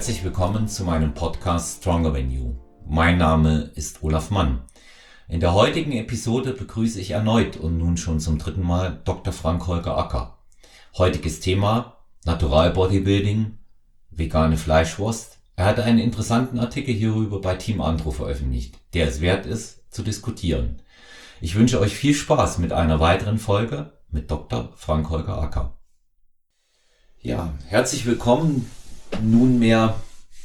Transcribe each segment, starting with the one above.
Herzlich willkommen zu meinem Podcast Stronger Than You. Mein Name ist Olaf Mann. In der heutigen Episode begrüße ich erneut und nun schon zum dritten Mal Dr. Frank Holger Acker. Heutiges Thema: Natural Bodybuilding, vegane Fleischwurst. Er hat einen interessanten Artikel hierüber bei Team Andro veröffentlicht, der es wert ist, zu diskutieren. Ich wünsche euch viel Spaß mit einer weiteren Folge mit Dr. Frank Holger Acker. Ja, herzlich willkommen nunmehr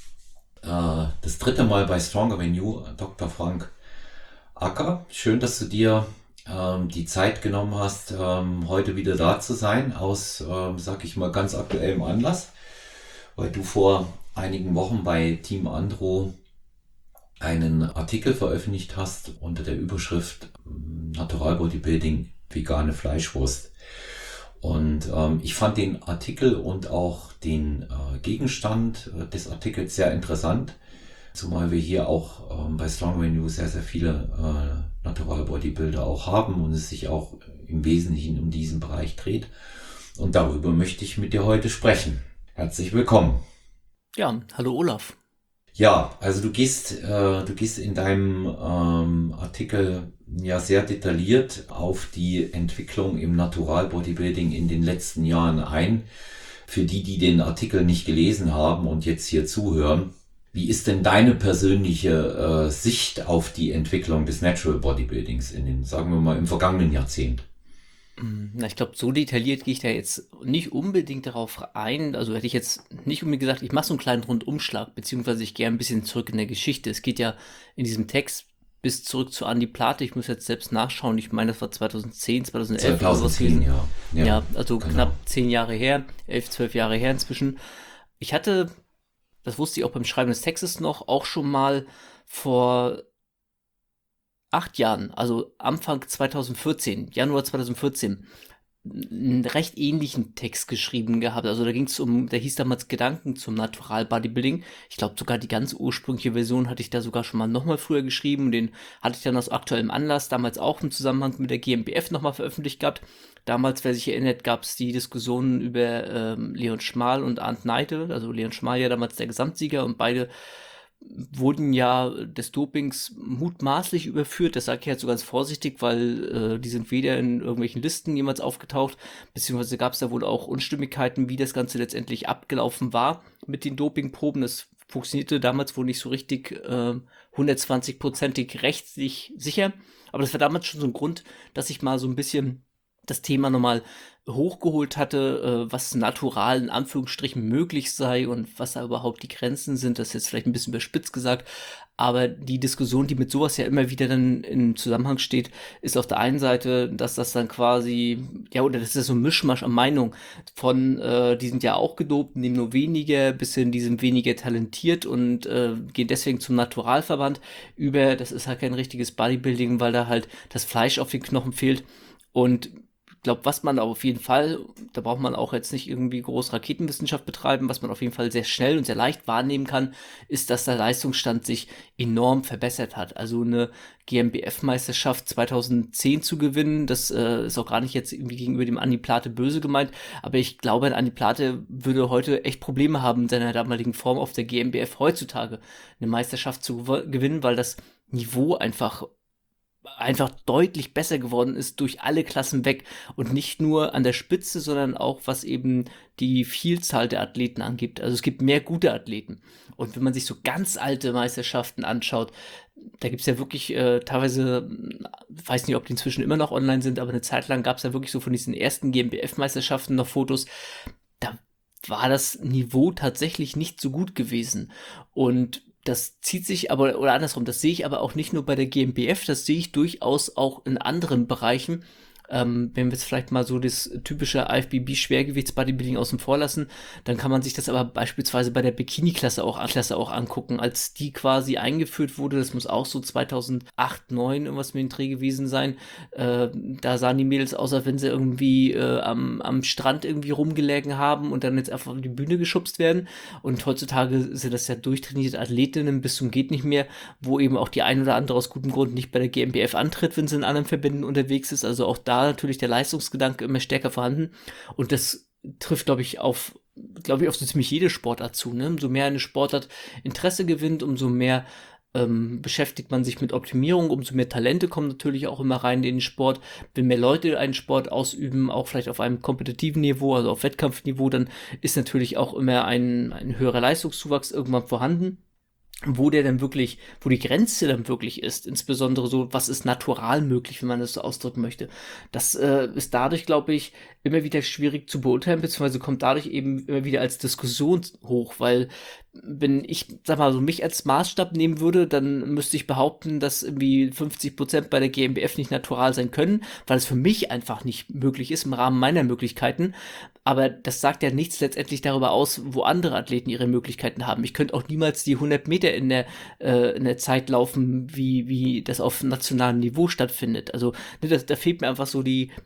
das dritte Mal bei Stronger Than You, Dr. Frank Acker. Schön, dass du dir die Zeit genommen hast, heute wieder da zu sein, aus, sag ich mal, ganz aktuellem Anlass, weil du vor einigen Wochen bei Team Andro einen Artikel veröffentlicht hast unter der Überschrift Natural Bodybuilding, vegane Fleischwurst. Und ich fand den Artikel und auch den Gegenstand des Artikels sehr interessant, zumal wir hier auch bei Stronger Than You sehr, sehr viele Natural Bodybuilder auch haben und es sich auch im Wesentlichen um diesen Bereich dreht. Und darüber möchte ich mit dir heute sprechen. Herzlich willkommen. Ja, hallo Olaf. Ja, also du gehst in deinem Artikel ja sehr detailliert auf die Entwicklung im Natural Bodybuilding in den letzten Jahren ein. Für die den Artikel nicht gelesen haben und jetzt hier zuhören, wie ist denn deine persönliche Sicht auf die Entwicklung des Natural Bodybuildings in den, sagen wir mal, im vergangenen Jahrzehnt? Na, ich glaube, so detailliert gehe ich da jetzt nicht unbedingt darauf ein. Also hätte ich jetzt nicht unbedingt gesagt, ich mache so einen kleinen Rundumschlag, beziehungsweise ich gehe ein bisschen zurück in der Geschichte. Es geht ja in diesem Text bis zurück zu Andi Plate. Ich muss jetzt selbst nachschauen. Ich meine, das war 2010, 2011 oder sowas. 2010, ja. Ja, also genau. knapp 10 Jahre her, 11, 12 Jahre her inzwischen. Ich hatte, das wusste ich auch beim Schreiben des Textes noch, auch schon mal vor 8 Jahren, also Anfang 2014, Januar 2014, einen recht ähnlichen Text geschrieben gehabt. Also da ging es der hieß damals Gedanken zum Natural Bodybuilding. Ich glaube sogar die ganz ursprüngliche Version hatte ich da sogar schon mal nochmal früher geschrieben. Den hatte ich dann aus aktuellem Anlass damals auch im Zusammenhang mit der GmbF nochmal veröffentlicht gehabt. Damals, wer sich erinnert, gab es die Diskussionen über Leon Schmal und Arndt Neite. Also Leon Schmal ja damals der Gesamtsieger und beide wurden ja des Dopings mutmaßlich überführt. Das sage ich jetzt so ganz vorsichtig, weil die sind weder in irgendwelchen Listen jemals aufgetaucht, beziehungsweise gab es da wohl auch Unstimmigkeiten, wie das Ganze letztendlich abgelaufen war mit den Dopingproben. Das funktionierte damals wohl nicht so richtig 120%ig rechtlich sicher. Aber das war damals schon so ein Grund, dass ich mal so ein bisschen das Thema nochmal hochgeholt hatte, was natural in Anführungsstrichen möglich sei und was da überhaupt die Grenzen sind. Das ist jetzt vielleicht ein bisschen überspitzt gesagt, aber die Diskussion, die mit sowas ja immer wieder dann im Zusammenhang steht, ist auf der einen Seite, dass das dann quasi, ja, oder das ist so ein Mischmasch an Meinung von, die sind ja auch gedopt, nehmen nur weniger, bis hin, die sind weniger talentiert und gehen deswegen zum Naturalverband über, das ist halt kein richtiges Bodybuilding, weil da halt das Fleisch auf den Knochen fehlt. Und ich glaube, was man auf jeden Fall, da braucht man auch jetzt nicht irgendwie groß Raketenwissenschaft betreiben, was man auf jeden Fall sehr schnell und sehr leicht wahrnehmen kann, ist, dass der Leistungsstand sich enorm verbessert hat. Also eine GmbF-Meisterschaft 2010 zu gewinnen, das ist auch gar nicht jetzt irgendwie gegenüber dem Andi Plate böse gemeint, aber ich glaube, ein Andi Plate würde heute echt Probleme haben, in seiner damaligen Form auf der GmbF heutzutage eine Meisterschaft zu gewinnen, weil das Niveau einfach deutlich besser geworden ist durch alle Klassen weg und nicht nur an der Spitze, sondern auch was eben die Vielzahl der Athleten angibt. Also es gibt mehr gute Athleten. Und wenn man sich so ganz alte Meisterschaften anschaut, da gibt es ja wirklich teilweise, weiß nicht, ob die inzwischen immer noch online sind, aber eine Zeit lang gab es ja wirklich so von diesen ersten GmbF-Meisterschaften noch Fotos. Da war das Niveau tatsächlich nicht so gut gewesen. Und das zieht sich aber, oder andersrum, das sehe ich aber auch nicht nur bei der GmbF, das sehe ich durchaus auch in anderen Bereichen. Wenn wir jetzt vielleicht mal so das typische IFBB-Schwergewichts-Bodybuilding außen vor lassen, dann kann man sich das aber beispielsweise bei der Bikini-Klasse auch angucken, als die quasi eingeführt wurde. Das muss auch so 2008, 2009 irgendwas mit dem Dreh gewesen sein. Da sahen die Mädels aus, als wenn sie irgendwie am Strand irgendwie rumgelegen haben und dann jetzt einfach auf die Bühne geschubst werden. Und heutzutage sind das ja durchtrainierte Athletinnen bis zum geht nicht mehr, wo eben auch die ein oder andere aus gutem Grund nicht bei der GmbF antritt, wenn sie in anderen Verbänden unterwegs ist. Also auch da natürlich der Leistungsgedanke immer stärker vorhanden. Und das trifft, glaube ich, auf glaube ich, auf so ziemlich jede Sportart zu, ne? Umso mehr eine Sportart Interesse gewinnt, umso mehr beschäftigt man sich mit Optimierung, umso mehr Talente kommen natürlich auch immer rein in den Sport. Wenn mehr Leute einen Sport ausüben, auch vielleicht auf einem kompetitiven Niveau, also auf Wettkampfniveau, dann ist natürlich auch immer ein höherer Leistungszuwachs irgendwann vorhanden. Wo wo die Grenze dann wirklich ist, insbesondere so, was ist natural möglich, wenn man das so ausdrücken möchte. Das ist dadurch, glaube ich, immer wieder schwierig zu beurteilen, beziehungsweise kommt dadurch eben immer wieder als Diskussion hoch, weil wenn ich, sag mal, so mich als Maßstab nehmen würde, dann müsste ich behaupten, dass irgendwie 50% bei der GmbF nicht natural sein können, weil es für mich einfach nicht möglich ist im Rahmen meiner Möglichkeiten. Aber das sagt ja nichts letztendlich darüber aus, wo andere Athleten ihre Möglichkeiten haben. Ich könnte auch niemals die 100 Meter in der Zeit laufen, wie das auf nationalem Niveau stattfindet. Also ne, da fehlt mir einfach so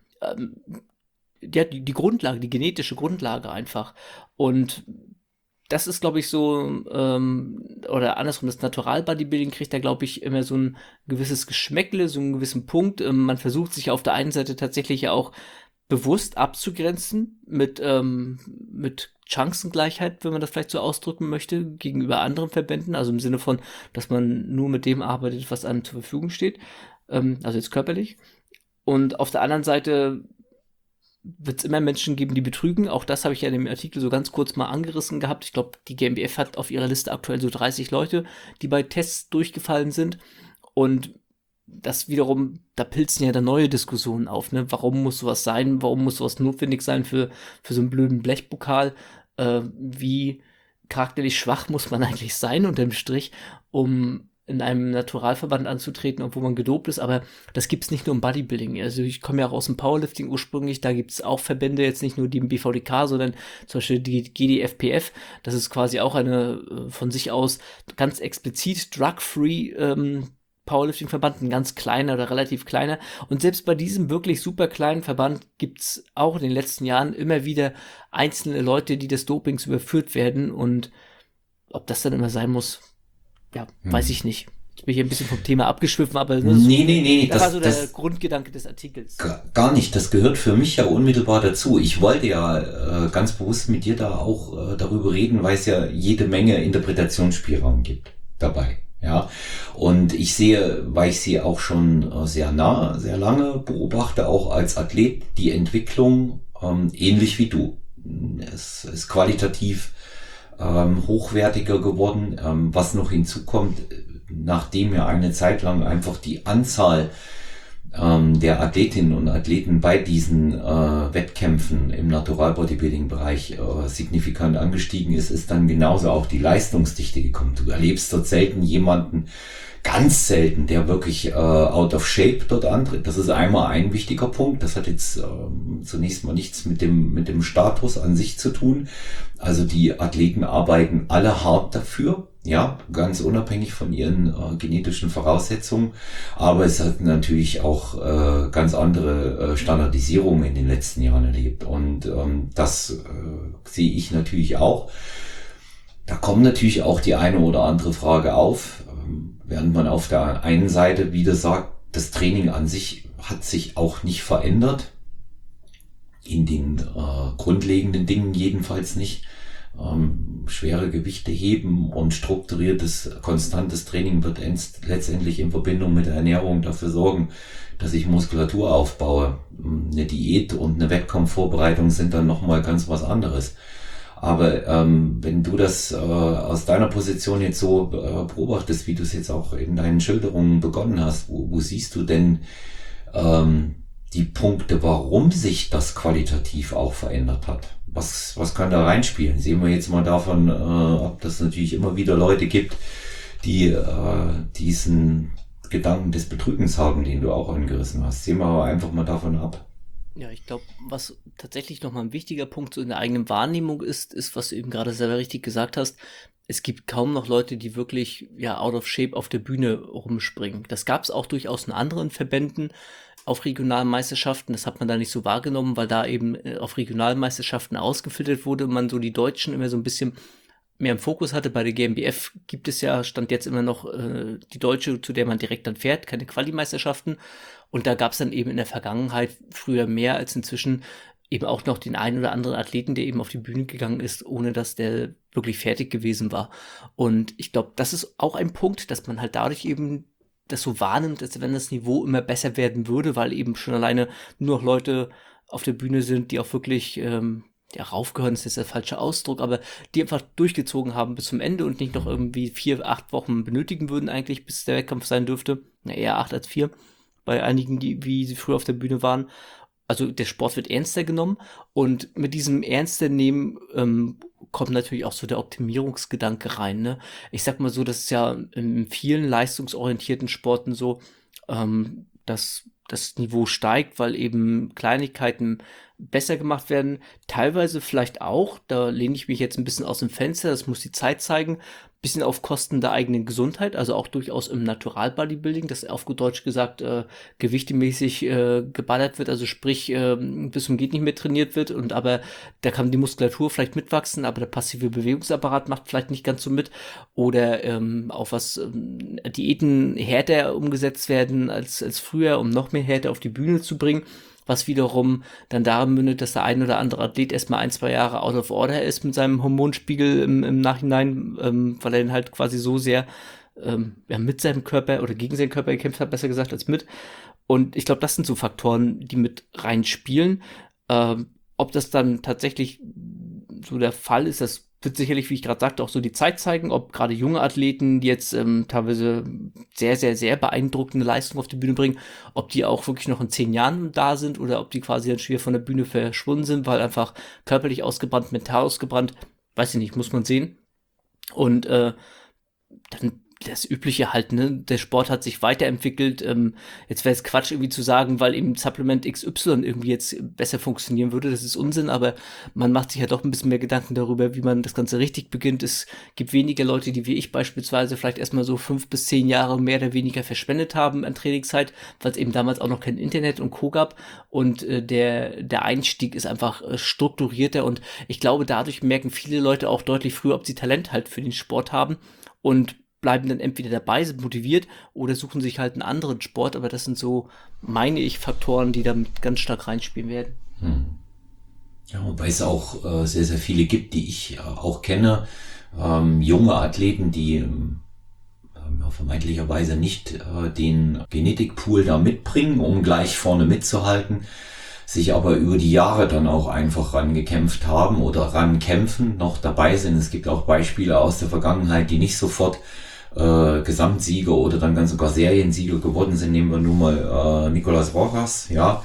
die Grundlage, die genetische Grundlage einfach. Und das ist, glaube ich, so, oder andersrum, das Natural-Bodybuilding kriegt da, glaube ich, immer so ein gewisses Geschmäckle, so einen gewissen Punkt. Man versucht sich auf der einen Seite tatsächlich ja auch bewusst abzugrenzen mit Chancengleichheit, wenn man das vielleicht so ausdrücken möchte, gegenüber anderen Verbänden, also im Sinne von, dass man nur mit dem arbeitet, was einem zur Verfügung steht, also jetzt körperlich. Und auf der anderen Seite wird es immer Menschen geben, die betrügen. Auch das habe ich ja in dem Artikel so ganz kurz mal angerissen gehabt. Ich glaube, die GmbF hat auf ihrer Liste aktuell so 30 Leute, die bei Tests durchgefallen sind. Und das wiederum, da pilzen ja dann neue Diskussionen auf, ne? Warum muss sowas sein? Warum muss sowas notwendig sein für so einen blöden Blechpokal? Wie charakterlich schwach muss man eigentlich sein unterm Strich, um in einem Naturalverband anzutreten, obwohl man gedopt ist, aber das gibt's nicht nur im Bodybuilding. Also ich komme ja auch aus dem Powerlifting ursprünglich, da gibt's auch Verbände, jetzt nicht nur die im BVDK, sondern zum Beispiel die GDFPF, das ist quasi auch eine von sich aus ganz explizit drug-free Powerlifting-Verband, ein ganz kleiner oder relativ kleiner. Und selbst bei diesem wirklich super kleinen Verband gibt's auch in den letzten Jahren immer wieder einzelne Leute, die des Dopings überführt werden. Und ob das dann immer sein muss, ja, weiß ich nicht. Ich bin hier ein bisschen vom Thema abgeschwiffen, aber ne, Nee, das war so der Grundgedanke des Artikels. Gar nicht. Das gehört für mich ja unmittelbar dazu. Ich wollte ja ganz bewusst mit dir da auch darüber reden, weil es ja jede Menge Interpretationsspielraum gibt dabei. Ja, und ich sehe, weil ich sie auch schon sehr lange beobachte, auch als Athlet, die Entwicklung ähnlich wie du. Es ist qualitativ hochwertiger geworden. Was noch hinzukommt, nachdem ja eine Zeit lang einfach die Anzahl der Athletinnen und Athleten bei diesen Wettkämpfen im Natural Bodybuilding Bereich signifikant angestiegen ist, ist dann genauso auch die Leistungsdichte gekommen. Du erlebst dort ganz selten, der wirklich out of shape dort antritt. Das ist einmal ein wichtiger Punkt. Das hat jetzt zunächst mal nichts mit dem Status an sich zu tun. Also die Athleten arbeiten alle hart dafür, ja, ganz unabhängig von ihren genetischen Voraussetzungen. Aber es hat natürlich auch ganz andere Standardisierungen in den letzten Jahren erlebt. Und das sehe ich natürlich auch. Da kommt natürlich auch die eine oder andere Frage auf, während man auf der einen Seite wieder sagt, das Training an sich hat sich auch nicht verändert, in den grundlegenden Dingen jedenfalls nicht. Schwere Gewichte heben und strukturiertes, konstantes Training wird letztendlich in Verbindung mit der Ernährung dafür sorgen, dass ich Muskulatur aufbaue. Eine Diät und eine Wettkampfvorbereitung sind dann nochmal ganz was anderes. Aber wenn du das aus deiner Position jetzt so beobachtest, wie du es jetzt auch in deinen Schilderungen begonnen hast, wo siehst du denn die Punkte, warum sich das qualitativ auch verändert hat? Was kann da reinspielen? Sehen wir jetzt mal davon, ob das natürlich immer wieder Leute gibt, die diesen Gedanken des Betrügens haben, den du auch angerissen hast. Sehen wir aber einfach mal davon ab. Ja, ich glaube, was tatsächlich nochmal ein wichtiger Punkt so in der eigenen Wahrnehmung ist, was du eben gerade selber richtig gesagt hast, es gibt kaum noch Leute, die wirklich ja out of shape auf der Bühne rumspringen. Das gab es auch durchaus in anderen Verbänden auf regionalen Meisterschaften. Das hat man da nicht so wahrgenommen, weil da eben auf regionalen Meisterschaften ausgefiltert wurde und man so die Deutschen immer so ein bisschen mehr im Fokus hatte. Bei der GmbF gibt es ja, stand jetzt immer noch die Deutsche, zu der man direkt dann fährt, keine Quali-Meisterschaften. Und da gab es dann eben in der Vergangenheit früher mehr als inzwischen eben auch noch den einen oder anderen Athleten, der eben auf die Bühne gegangen ist, ohne dass der wirklich fertig gewesen war. Und ich glaube, das ist auch ein Punkt, dass man halt dadurch eben das so wahrnimmt, als wenn das Niveau immer besser werden würde, weil eben schon alleine nur noch Leute auf der Bühne sind, die auch wirklich ja, raufgehören ist jetzt der falsche Ausdruck, aber die einfach durchgezogen haben bis zum Ende und nicht noch irgendwie 4, 8 Wochen benötigen würden eigentlich, bis der Wettkampf sein dürfte. Na, eher 8 als 4 bei einigen, die, wie sie früher auf der Bühne waren. Also der Sport wird ernster genommen und mit diesem ernster nehmen kommt natürlich auch so der Optimierungsgedanke rein. Ne? Ich sag mal so, das ist ja in vielen leistungsorientierten Sporten so, dass das Niveau steigt, weil eben Kleinigkeiten besser gemacht werden. Teilweise vielleicht auch, da lehne ich mich jetzt ein bisschen aus dem Fenster, das muss die Zeit zeigen, bisschen auf Kosten der eigenen Gesundheit, also auch durchaus im Natural-Bodybuilding, dass auf gut Deutsch gesagt gewichtemäßig geballert wird, also sprich bis zum geht nicht mehr trainiert wird und aber da kann die Muskulatur vielleicht mitwachsen, aber der passive Bewegungsapparat macht vielleicht nicht ganz so mit oder auf was Diäten härter umgesetzt werden als früher, um noch mehr Härte auf die Bühne zu bringen, was wiederum dann darin mündet, dass der ein oder andere Athlet erstmal 1, 2 Jahre out of order ist mit seinem Hormonspiegel im Nachhinein, weil er ihn halt quasi so sehr ja, mit seinem Körper oder gegen seinen Körper gekämpft hat, besser gesagt, als mit. Und ich glaube, das sind so Faktoren, die mit reinspielen. Ob das dann tatsächlich so der Fall ist, das wird sicherlich, wie ich gerade sagte, auch so die Zeit zeigen, ob gerade junge Athleten, die jetzt teilweise sehr, sehr, sehr beeindruckende Leistungen auf die Bühne bringen, ob die auch wirklich noch in 10 Jahren da sind oder ob die quasi dann schwer von der Bühne verschwunden sind, weil einfach körperlich ausgebrannt, mental ausgebrannt, weiß ich nicht, muss man sehen. Und dann das Übliche halt, ne? Der Sport hat sich weiterentwickelt. Jetzt wäre es Quatsch, irgendwie zu sagen, weil eben Supplement XY irgendwie jetzt besser funktionieren würde. Das ist Unsinn, aber man macht sich ja doch ein bisschen mehr Gedanken darüber, wie man das Ganze richtig beginnt. Es gibt weniger Leute, die wie ich beispielsweise vielleicht erstmal so 5 bis 10 Jahre mehr oder weniger verschwendet haben an Trainingszeit, weil es eben damals auch noch kein Internet und Co. gab. Und der Einstieg ist einfach strukturierter und ich glaube, dadurch merken viele Leute auch deutlich früher, ob sie Talent halt für den Sport haben und bleiben dann entweder dabei, sind motiviert oder suchen sich halt einen anderen Sport. Aber das sind so, meine ich, Faktoren, die damit ganz stark reinspielen werden. Ja, wobei es auch sehr, sehr viele gibt, die ich auch kenne. Junge Athleten, die vermeintlicherweise nicht den Genetikpool da mitbringen, um gleich vorne mitzuhalten, sich aber über die Jahre dann auch einfach rangekämpft haben oder rankämpfen, noch dabei sind. Es gibt auch Beispiele aus der Vergangenheit, die nicht sofort Gesamtsieger oder dann ganz sogar Seriensieger geworden sind. Nehmen wir nur mal Nicolas Rojas, ja,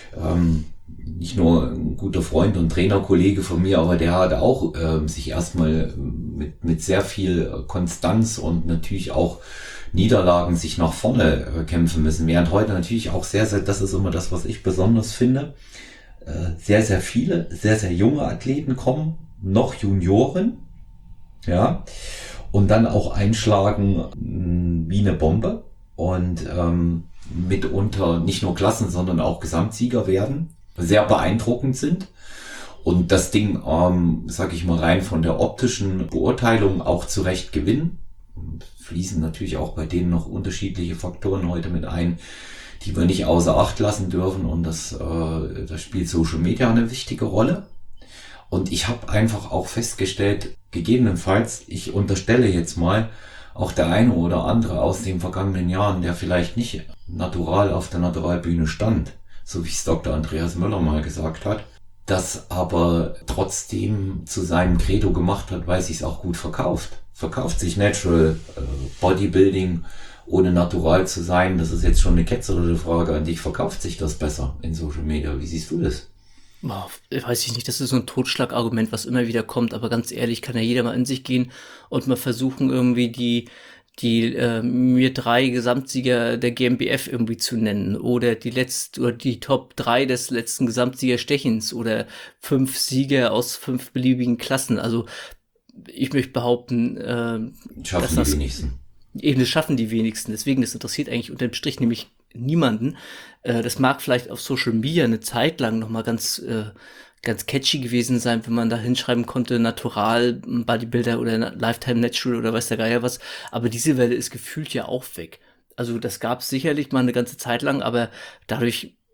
nicht nur ein guter Freund und Trainerkollege von mir, aber der hat auch sich erstmal mit sehr viel Konstanz und natürlich auch Niederlagen sich nach vorne kämpfen müssen. Während heute natürlich auch sehr, sehr, das ist immer das, was ich besonders finde, sehr, sehr viele, sehr, sehr junge Athleten kommen, noch Junioren, ja, und dann auch einschlagen wie eine Bombe und mitunter nicht nur Klassen, sondern auch Gesamtsieger werden, sehr beeindruckend sind und das Ding, sag ich mal, rein von der optischen Beurteilung auch zurecht gewinnen. Fließen natürlich auch bei denen noch unterschiedliche Faktoren heute mit ein, die wir nicht außer Acht lassen dürfen und das spielt Social Media eine wichtige Rolle. Und ich habe einfach auch festgestellt, gegebenenfalls, ich unterstelle jetzt mal, auch der eine oder andere aus den vergangenen Jahren, der vielleicht nicht natural auf der Naturalbühne stand, so wie es Dr. Andreas Müller mal gesagt hat, das aber trotzdem zu seinem Credo gemacht hat, weil es sich auch gut verkauft. Verkauft sich Natural Bodybuilding ohne natural zu sein, das ist jetzt schon eine ketzerische Frage an dich, verkauft sich das besser in Social Media? Wie siehst du das? Weiß ich nicht, das ist so ein Totschlagargument, was immer wieder kommt, aber ganz ehrlich, kann ja jeder mal in sich gehen und mal versuchen, irgendwie die mir 3 Gesamtsieger der GmbF irgendwie zu nennen oder die Top 3 des letzten Gesamtsiegerstechens oder 5 Sieger aus 5 beliebigen Klassen. Also ich möchte behaupten, Schaffen die wenigsten. Eben, das schaffen die wenigsten. Deswegen, das interessiert eigentlich unterm Strich nämlich niemanden. Das mag vielleicht auf Social Media eine Zeit lang noch mal ganz catchy gewesen sein, wenn man da hinschreiben konnte, Natural, Bodybuilder oder Lifetime Natural oder weiß der Geier was. Aber diese Welle ist gefühlt ja auch weg. Also das gab es sicherlich mal eine ganze Zeit lang, aber dadurch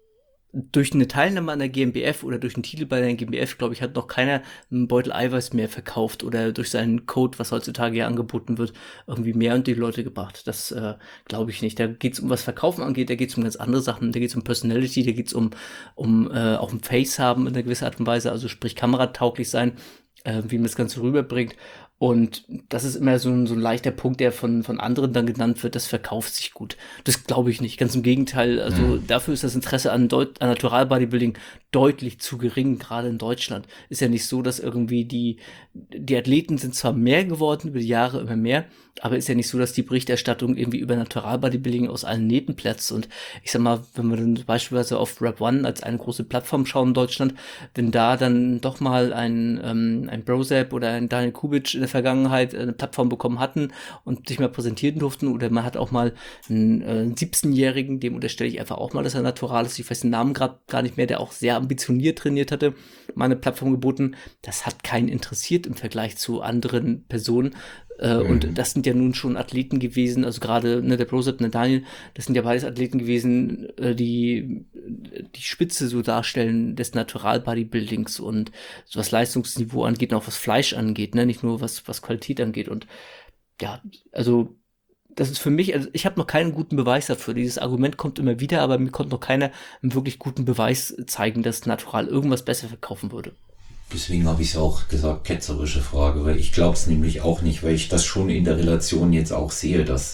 durch eine Teilnahme an der GmbF oder durch einen Titel bei der GmbF, glaube ich, hat noch keiner einen Beutel Eiweiß mehr verkauft oder durch seinen Code, was heutzutage ja angeboten wird, irgendwie mehr unter die Leute gebracht. Das glaube ich nicht. Da geht es um was Verkaufen angeht, da geht es um ganz andere Sachen, da geht es um Personality, da geht es um auch ein Face haben in einer gewissen Art und Weise, also sprich kameratauglich sein, wie man das Ganze rüberbringt. Und das ist immer so ein leichter Punkt, der von anderen dann genannt wird, das verkauft sich gut. Das glaube ich nicht. Ganz im Gegenteil. Also dafür ist das Interesse an Natural Bodybuilding deutlich zu gering, gerade in Deutschland. Ist ja nicht so, dass irgendwie die Athleten sind zwar mehr geworden, über die Jahre immer mehr, aber ist ja nicht so, dass die Berichterstattung irgendwie über Natural Bodybuilding aus allen Nähten platzt. Und ich sag mal, wenn wir dann beispielsweise auf Rap One als eine große Plattform schauen in Deutschland, wenn da dann doch mal ein Brozap oder ein Daniel Kubic in der Vergangenheit eine Plattform bekommen hatten und sich mal präsentieren durften, oder man hat auch mal einen 17-Jährigen, dem unterstelle ich einfach auch mal, dass er natural ist, ich weiß den Namen gerade gar nicht mehr, der auch sehr ambitioniert trainiert hatte, mal eine Plattform geboten. Das hat keinen interessiert im Vergleich zu anderen Personen. Und das sind ja nun schon Athleten gewesen, also gerade der Brosep und der Daniel, das sind ja beides Athleten gewesen, die Spitze so darstellen des Natural Bodybuildings und so was Leistungsniveau angeht und auch was Fleisch angeht, ne? Nicht nur was Qualität angeht. Und ja, also das ist für mich, also ich habe noch keinen guten Beweis dafür. Dieses Argument kommt immer wieder, aber mir konnte noch keiner einen wirklich guten Beweis zeigen, dass Natural irgendwas besser verkaufen würde. Deswegen habe ich es auch gesagt, ketzerische Frage, weil ich glaube es nämlich auch nicht, weil ich das schon in der Relation jetzt auch sehe, dass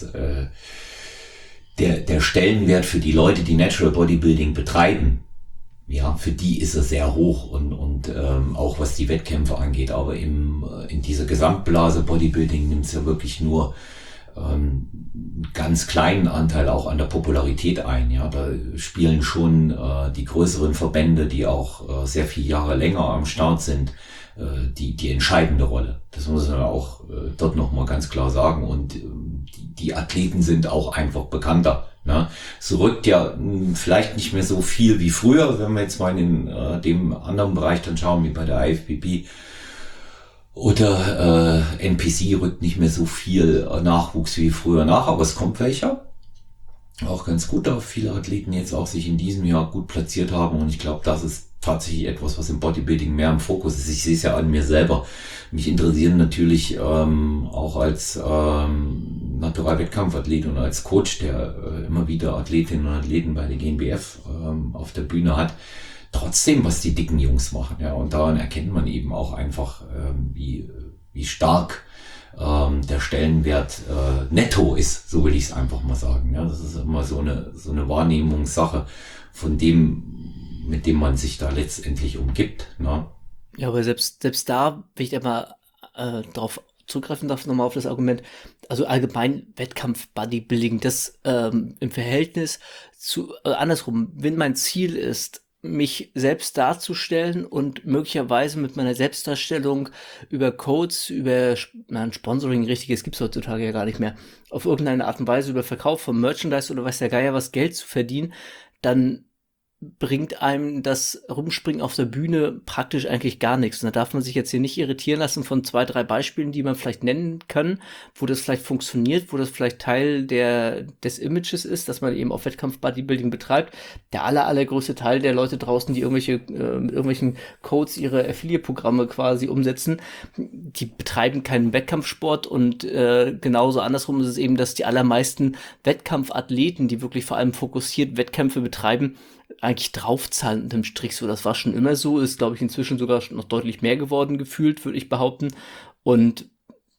der Stellenwert für die Leute, die Natural Bodybuilding betreiben, ja, für die ist er sehr hoch und auch was die Wettkämpfe angeht, aber in dieser Gesamtblase Bodybuilding nimmt es ja wirklich nur ganz kleinen Anteil auch an der Popularität ein. Ja, da spielen schon die größeren Verbände, die auch sehr viele Jahre länger am Start sind, die entscheidende Rolle. Das muss man auch dort nochmal ganz klar sagen. Und die Athleten sind auch einfach bekannter. Ne? Es rückt ja vielleicht nicht mehr so viel wie früher, wenn wir jetzt mal in dem anderen Bereich dann schauen, wie bei der IFBB. Oder NPC rückt nicht mehr so viel Nachwuchs wie früher nach, aber es kommt welcher. Auch ganz gut, da viele Athleten jetzt auch sich in diesem Jahr gut platziert haben. Und ich glaube, das ist tatsächlich etwas, was im Bodybuilding mehr im Fokus ist. Ich sehe es ja an mir selber. Mich interessieren natürlich auch als Natural-Wettkampfathlet und als Coach, der immer wieder Athletinnen und Athleten bei der GmbF auf der Bühne hat, trotzdem, was die dicken Jungs machen. Ja, und daran erkennt man eben auch einfach, wie stark der Stellenwert netto ist, so will ich es einfach mal sagen. Ja, das ist immer so eine Wahrnehmungssache von dem, mit dem man sich da letztendlich umgibt. Ne? Ja, aber selbst da, wenn ich da mal drauf zugreifen darf, nochmal auf das Argument, also allgemein Wettkampf-Bodybuilding, das im Verhältnis zu, andersrum, wenn mein Ziel ist, mich selbst darzustellen und möglicherweise mit meiner Selbstdarstellung über Codes, über ein Sponsoring, richtiges gibt's heutzutage ja gar nicht mehr, auf irgendeine Art und Weise über Verkauf von Merchandise oder weiß der Geier was Geld zu verdienen, dann bringt einem das Rumspringen auf der Bühne praktisch eigentlich gar nichts. Und da darf man sich jetzt hier nicht irritieren lassen von 2, 3 Beispielen, die man vielleicht nennen kann, wo das vielleicht funktioniert, wo das vielleicht Teil des Images ist, dass man eben auf Wettkampf-Bodybuilding betreibt. Der allergrößte Teil der Leute draußen, die mit irgendwelchen Codes ihre Affiliate-Programme quasi umsetzen, die betreiben keinen Wettkampfsport und genauso andersrum ist es eben, dass die allermeisten Wettkampfathleten, die wirklich vor allem fokussiert Wettkämpfe betreiben, eigentlich draufzahlen unterm Strich so. Das war schon immer so, ist, glaube ich, inzwischen sogar noch deutlich mehr geworden gefühlt, würde ich behaupten. Und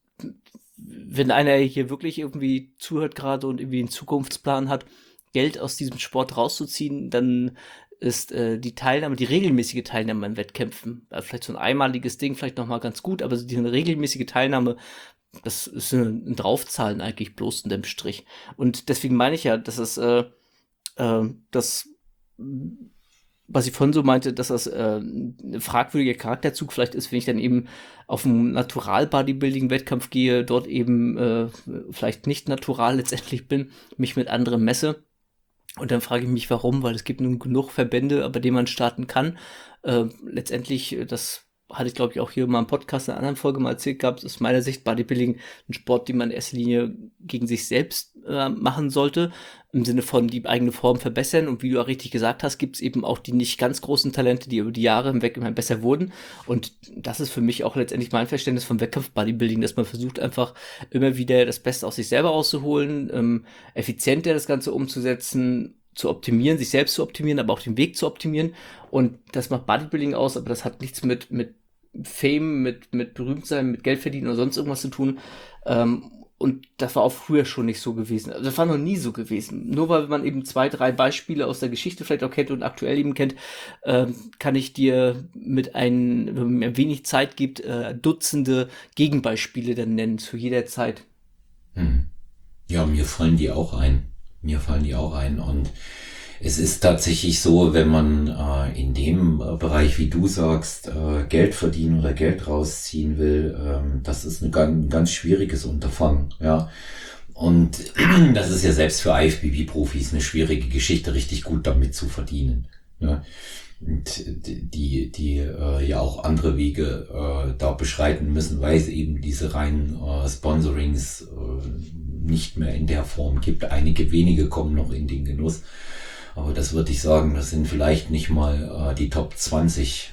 wenn einer hier wirklich irgendwie zuhört gerade und irgendwie einen Zukunftsplan hat, Geld aus diesem Sport rauszuziehen, dann ist die regelmäßige Teilnahme an Wettkämpfen, vielleicht so ein einmaliges Ding, vielleicht nochmal ganz gut, aber so diese regelmäßige Teilnahme, das ist ein Draufzahlen eigentlich bloß unterm Strich. Und deswegen meine ich ja, dass es das, was ich vorhin so meinte, dass das ein fragwürdiger Charakterzug vielleicht ist, wenn ich dann eben auf einen Natural-Bodybuilding-Wettkampf gehe, dort eben vielleicht nicht natural letztendlich bin, mich mit anderen messe. Und dann frage ich mich, warum, weil es gibt nun genug Verbände, bei denen man starten kann. Letztendlich das hatte ich glaube ich auch hier mal im Podcast in einer anderen Folge mal erzählt gehabt, ist aus meiner Sicht Bodybuilding ein Sport, den man in erster Linie gegen sich selbst machen sollte, im Sinne von die eigene Form verbessern. Und wie du auch richtig gesagt hast, gibt es eben auch die nicht ganz großen Talente, die über die Jahre hinweg immer besser wurden. Und das ist für mich auch letztendlich mein Verständnis vom Wettkampf-Bodybuilding, dass man versucht einfach immer wieder das Beste aus sich selber rauszuholen, effizienter das Ganze umzusetzen, zu optimieren, sich selbst zu optimieren, aber auch den Weg zu optimieren. Und das macht Bodybuilding aus, aber das hat nichts mit Fame, mit Berühmtsein, mit Geld verdienen oder sonst irgendwas zu tun. Und das war auch früher schon nicht so gewesen. Also das war noch nie so gewesen. Nur weil man eben 2, 3 Beispiele aus der Geschichte vielleicht auch kennt und aktuell eben kennt, kann ich dir wenn man mir wenig Zeit gibt, Dutzende Gegenbeispiele dann nennen zu jeder Zeit. Ja, mir fallen die auch ein. Und es ist tatsächlich so, wenn man in dem Bereich, wie du sagst, Geld verdienen oder Geld rausziehen will, das ist ein ganz schwieriges Unterfangen, ja. Und das ist ja selbst für IFBB-Profis eine schwierige Geschichte, richtig gut damit zu verdienen. Ja. Und die ja auch andere Wege da beschreiten müssen, weil es eben diese reinen Sponsorings nicht mehr in der Form gibt. Einige wenige kommen noch in den Genuss. Aber das würde ich sagen, das sind vielleicht nicht mal die Top 20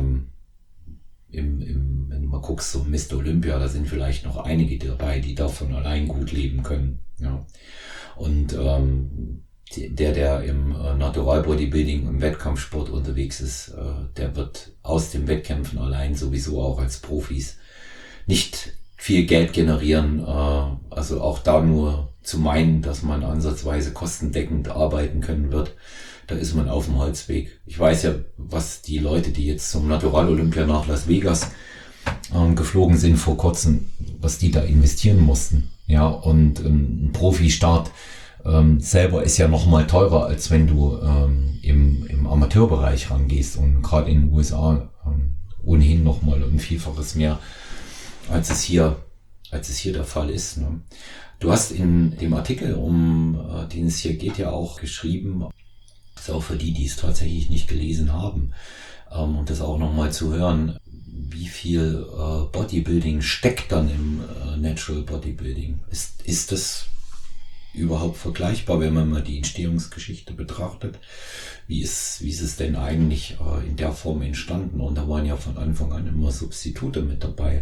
wenn du mal guckst, so Mr. Olympia, da sind vielleicht noch einige dabei, die davon allein gut leben können. Ja. Und der im Natural Bodybuilding, im Wettkampfsport unterwegs ist, der wird aus den Wettkämpfen allein sowieso auch als Profis nicht viel Geld generieren. Also auch da nur zu meinen, dass man ansatzweise kostendeckend arbeiten können wird, da ist man auf dem Holzweg. Ich weiß ja, was die Leute, die jetzt zum Natural Olympia nach Las Vegas geflogen sind vor kurzem, was die da investieren mussten. Ja, und ein Profi-Start selber ist ja noch mal teurer, als wenn du im Amateurbereich rangehst, und gerade in den USA ohnehin noch mal ein Vielfaches mehr, als es hier der Fall ist. Ne? Du hast in dem Artikel, den es hier geht, ja auch geschrieben, ist auch für die es tatsächlich nicht gelesen haben, und das auch nochmal zu hören, wie viel Bodybuilding steckt dann im Natural Bodybuilding. Ist das überhaupt vergleichbar, wenn man mal die Entstehungsgeschichte betrachtet? Wie ist es denn eigentlich in der Form entstanden? Und da waren ja von Anfang an immer Substitute mit dabei.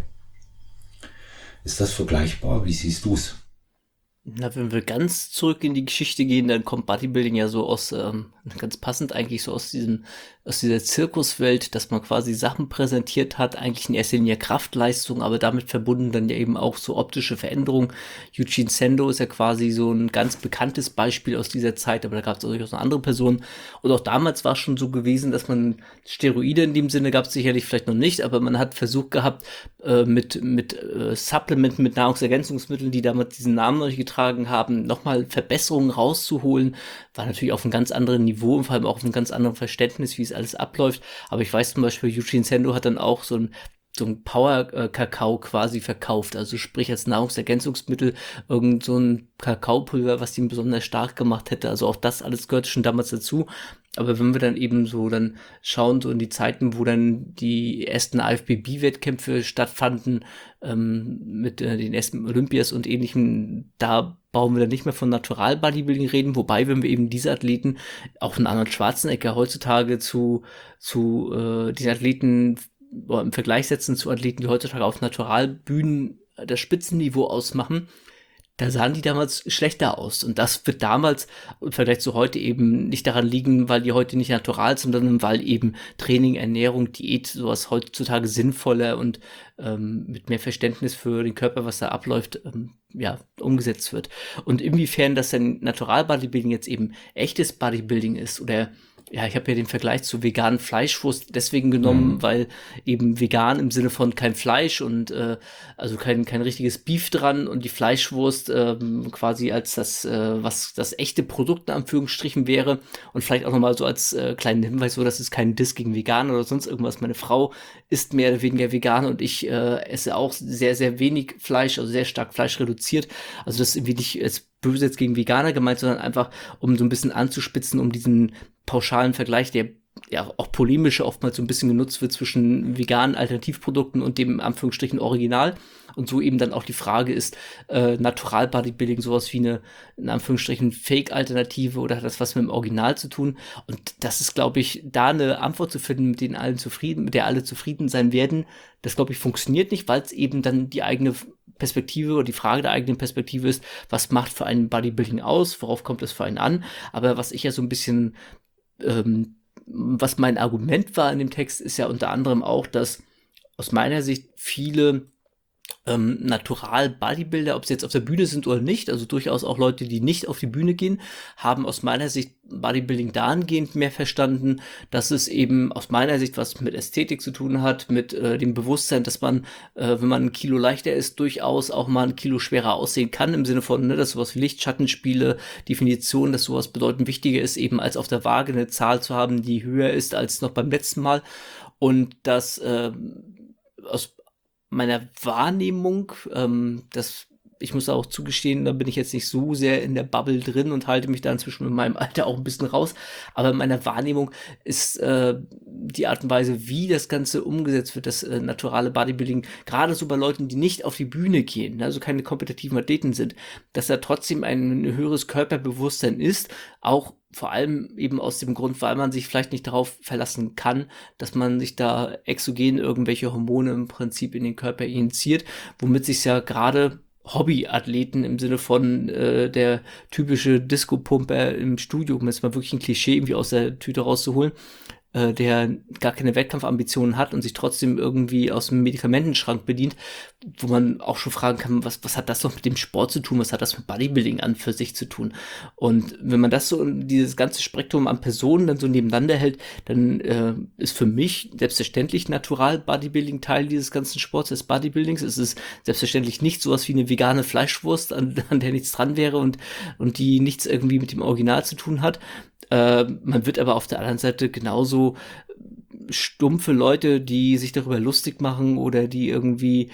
Ist das vergleichbar? Wie siehst du's? Na, wenn wir ganz zurück in die Geschichte gehen, dann kommt Bodybuilding ja so aus, ganz passend eigentlich so aus dieser Zirkuswelt, dass man quasi Sachen präsentiert hat, eigentlich in erster Linie Kraftleistung, aber damit verbunden dann ja eben auch so optische Veränderungen. Eugene Sendo ist ja quasi so ein ganz bekanntes Beispiel aus dieser Zeit, aber da gab es auch durchaus noch andere Personen. Und auch damals war es schon so gewesen, dass man Steroide in dem Sinne gab es sicherlich vielleicht noch nicht, aber man hat versucht gehabt, mit Supplementen, mit Nahrungsergänzungsmitteln, die damals diesen Namen noch nicht getragen haben, nochmal Verbesserungen rauszuholen, war natürlich auf einem ganz anderen Niveau und vor allem auch auf einem ganz anderen Verständnis, wie es alles abläuft. Aber ich weiß zum Beispiel, Eugene Sendo hat dann auch so ein Power-Kakao quasi verkauft, also sprich als Nahrungsergänzungsmittel irgend so ein Kakaopulver, was ihn besonders stark gemacht hätte. Also auch das alles gehört schon damals dazu. Aber wenn wir dann eben so dann schauen, so in die Zeiten, wo dann die ersten IFBB-Wettkämpfe stattfanden, mit den ersten Olympias und Ähnlichem, da brauchen wir dann nicht mehr von Natural Bodybuilding reden, wobei, wenn wir eben diese Athleten, auch einen Arnold Schwarzenegger heutzutage zu den Athleten im Vergleich setzen zu Athleten, die heutzutage auf Naturalbühnen das Spitzenniveau ausmachen, da sahen die damals schlechter aus. Und das wird damals im Vergleich zu heute eben nicht daran liegen, weil die heute nicht natural sind, sondern weil eben Training, Ernährung, Diät, sowas heutzutage sinnvoller und mit mehr Verständnis für den Körper, was da abläuft, umgesetzt wird. Und inwiefern das denn Natural Bodybuilding jetzt eben echtes Bodybuilding ist oder ja, ich habe ja den Vergleich zu veganen Fleischwurst deswegen genommen, weil eben vegan im Sinne von kein Fleisch und also kein richtiges Beef dran und die Fleischwurst quasi als das, was das echte Produkt in Anführungsstrichen wäre und vielleicht auch nochmal so als kleinen Hinweis, so dass es kein Diss gegen Veganer oder sonst irgendwas. Meine Frau isst mehr oder weniger vegan und ich esse auch sehr, sehr wenig Fleisch, also sehr stark Fleisch reduziert. Also das ist irgendwie nicht als böse jetzt gegen Veganer gemeint, sondern einfach, um so ein bisschen anzuspitzen, um diesen pauschalen Vergleich, der ja auch polemische oftmals so ein bisschen genutzt wird zwischen veganen Alternativprodukten und dem in Anführungsstrichen Original. Und so eben dann auch die Frage ist, Natural Bodybuilding sowas wie eine, in Anführungsstrichen, Fake-Alternative oder hat das was mit dem Original zu tun? Und das ist, glaube ich, da eine Antwort zu finden, mit der alle zufrieden sein werden, das, glaube ich, funktioniert nicht, weil es eben dann die eigene Perspektive oder die Frage der eigenen Perspektive ist, was macht für einen Bodybuilding aus, worauf kommt es für einen an? Aber was ich ja so ein bisschen, was mein Argument war in dem Text, ist ja unter anderem auch, dass aus meiner Sicht viele Natural Bodybuilder, ob sie jetzt auf der Bühne sind oder nicht, also durchaus auch Leute, die nicht auf die Bühne gehen, haben aus meiner Sicht Bodybuilding dahingehend mehr verstanden, dass es eben aus meiner Sicht was mit Ästhetik zu tun hat, mit dem Bewusstsein, dass man, wenn man 1 Kilo leichter ist, durchaus auch mal 1 Kilo schwerer aussehen kann, im Sinne von, ne, dass sowas wie Licht-Schattenspiele, Definition, dass sowas bedeutend wichtiger ist, eben als auf der Waage eine Zahl zu haben, die höher ist als noch beim letzten Mal. Und dass aus meiner Wahrnehmung, ich muss auch zugestehen, da bin ich jetzt nicht so sehr in der Bubble drin und halte mich da inzwischen mit meinem Alter auch ein bisschen raus, aber in meiner Wahrnehmung ist die Art und Weise, wie das Ganze umgesetzt wird, das naturale Bodybuilding, gerade so bei Leuten, die nicht auf die Bühne gehen, also keine kompetitiven Athleten sind, dass da trotzdem ein höheres Körperbewusstsein ist, auch vor allem eben aus dem Grund, weil man sich vielleicht nicht darauf verlassen kann, dass man sich da exogen irgendwelche Hormone im Prinzip in den Körper injiziert, womit sich ja gerade Hobbyathleten im Sinne von der typische Disco-Pumper im Studio, um jetzt mal wirklich ein Klischee irgendwie aus der Tüte rauszuholen, der gar keine Wettkampfambitionen hat und sich trotzdem irgendwie aus dem Medikamentenschrank bedient, wo man auch schon fragen kann, was hat das doch mit dem Sport zu tun, was hat das mit Bodybuilding an für sich zu tun? Und wenn man das so, dieses ganze Spektrum an Personen dann so nebeneinander hält, dann ist für mich selbstverständlich Natural Bodybuilding Teil dieses ganzen Sports, des Bodybuildings. Es ist selbstverständlich nicht sowas wie eine vegane Fleischwurst, an der nichts dran wäre und die nichts irgendwie mit dem Original zu tun hat. Man wird aber auf der anderen Seite genauso stumpfe Leute, die sich darüber lustig machen oder die irgendwie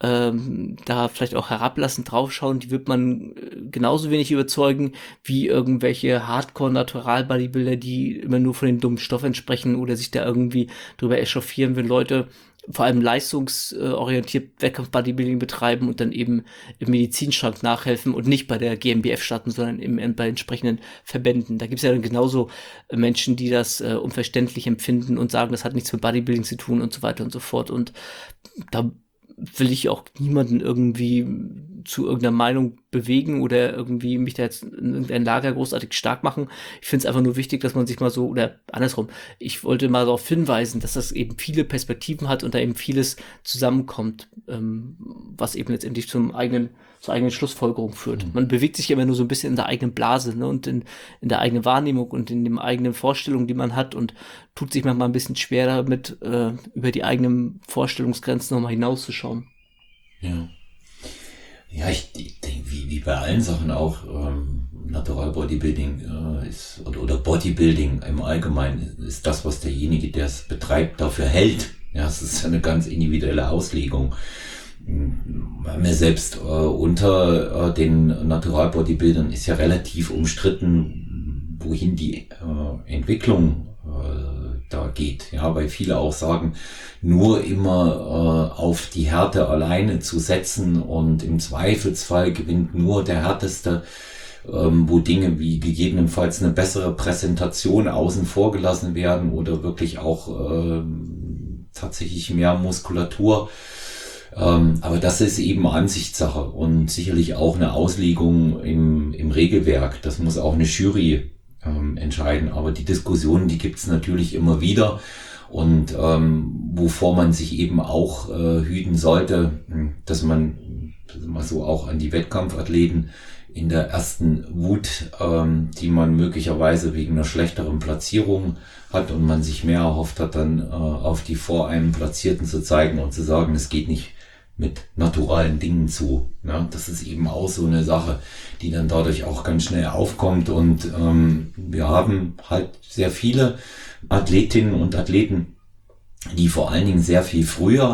da vielleicht auch herablassend draufschauen, die wird man genauso wenig überzeugen wie irgendwelche Hardcore-Natural-Bodybuilder, die immer nur von dem dummen Stoff entsprechen oder sich da irgendwie drüber echauffieren, wenn Leute vor allem leistungsorientiert Wettkampf-Bodybuilding betreiben und dann eben im Medizinschrank nachhelfen und nicht bei der GmbF starten, sondern bei entsprechenden Verbänden. Da gibt es ja dann genauso Menschen, die das unverständlich empfinden und sagen, das hat nichts mit Bodybuilding zu tun und so weiter und so fort. Und da will ich auch niemanden irgendwie zu irgendeiner Meinung bewegen oder irgendwie mich da jetzt in irgendein Lager großartig stark machen. Ich finde es einfach nur wichtig, dass man sich mal so, oder andersrum, ich wollte mal darauf hinweisen, dass das eben viele Perspektiven hat und da eben vieles zusammenkommt, was eben letztendlich zur eigenen Schlussfolgerung führt. Man bewegt sich immer nur so ein bisschen in der eigenen Blase, ne, und in der eigenen Wahrnehmung und in den eigenen Vorstellungen, die man hat und tut sich manchmal ein bisschen schwer damit, über die eigenen Vorstellungsgrenzen nochmal hinauszuschauen. Ja. Ja, ich denke, wie bei allen Sachen auch, Natural Bodybuilding ist, oder Bodybuilding im Allgemeinen ist das, was derjenige, der es betreibt, dafür hält. Ja, es ist eine ganz individuelle Auslegung. Mir selbst unter den Natural Bodybuildern ist ja relativ umstritten, wohin die Entwicklung da geht, ja, weil viele auch sagen, nur immer auf die Härte alleine zu setzen und im Zweifelsfall gewinnt nur der Härteste, wo Dinge wie gegebenenfalls eine bessere Präsentation außen vor gelassen werden oder wirklich auch tatsächlich mehr Muskulatur. Aber das ist eben Ansichtssache und sicherlich auch eine Auslegung im Regelwerk. Das muss auch eine Jury entscheiden. Aber die Diskussionen, die gibt's natürlich immer wieder. Und wovor man sich eben auch hüten sollte, dass man mal so auch an die Wettkampfathleten in der ersten Wut, die man möglicherweise wegen einer schlechteren Platzierung hat und man sich mehr erhofft hat, dann auf die vor einem Platzierten zu zeigen und zu sagen, es geht nicht mit naturalen Dingen zu. Ja, das ist eben auch so eine Sache, die dann dadurch auch ganz schnell aufkommt. Und wir haben halt sehr viele Athletinnen und Athleten, die vor allen Dingen sehr viel früher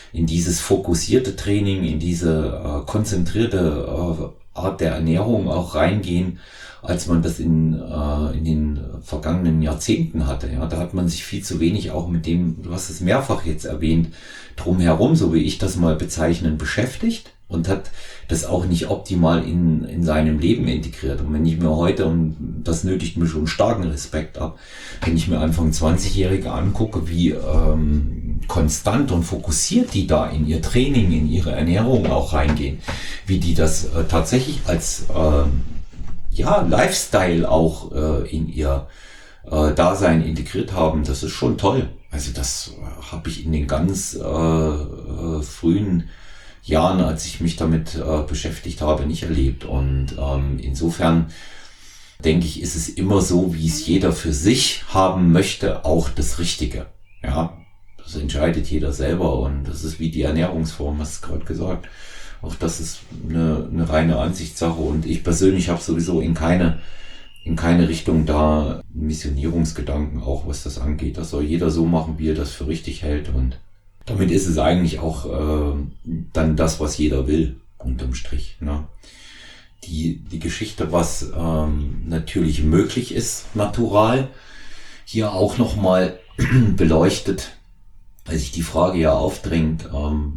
in dieses fokussierte Training, in diese konzentrierte Art der Ernährung auch reingehen, als man das in den vergangenen Jahrzehnten hatte. Ja, da hat man sich viel zu wenig auch mit dem, du hast es mehrfach jetzt erwähnt, drumherum, so wie ich das mal bezeichnen, beschäftigt und hat das auch nicht optimal in seinem Leben integriert. Und wenn ich mir heute, und das nötigt mir schon starken Respekt ab, wenn ich mir Anfang 20-Jährige angucke, wie konstant und fokussiert die da in ihr Training, in ihre Ernährung auch reingehen, wie die das tatsächlich als Lifestyle auch in ihr Dasein integriert haben, das ist schon toll. Also das habe ich in den ganz frühen Jahren, als ich mich damit beschäftigt habe, nicht erlebt. Und insofern denke ich, ist es immer so, wie es jeder für sich haben möchte, auch das Richtige. Ja, das entscheidet jeder selber und das ist wie die Ernährungsform, hast du gerade gesagt. Auch das ist eine reine Ansichtssache und ich persönlich habe sowieso in keine Richtung da Missionierungsgedanken, auch was das angeht. Das soll jeder so machen, wie er das für richtig hält und damit ist es eigentlich auch dann das, was jeder will, unterm Strich. Ne? Die Geschichte, was natürlich möglich ist, natural, hier auch nochmal beleuchtet, weil sich die Frage ja aufdrängt,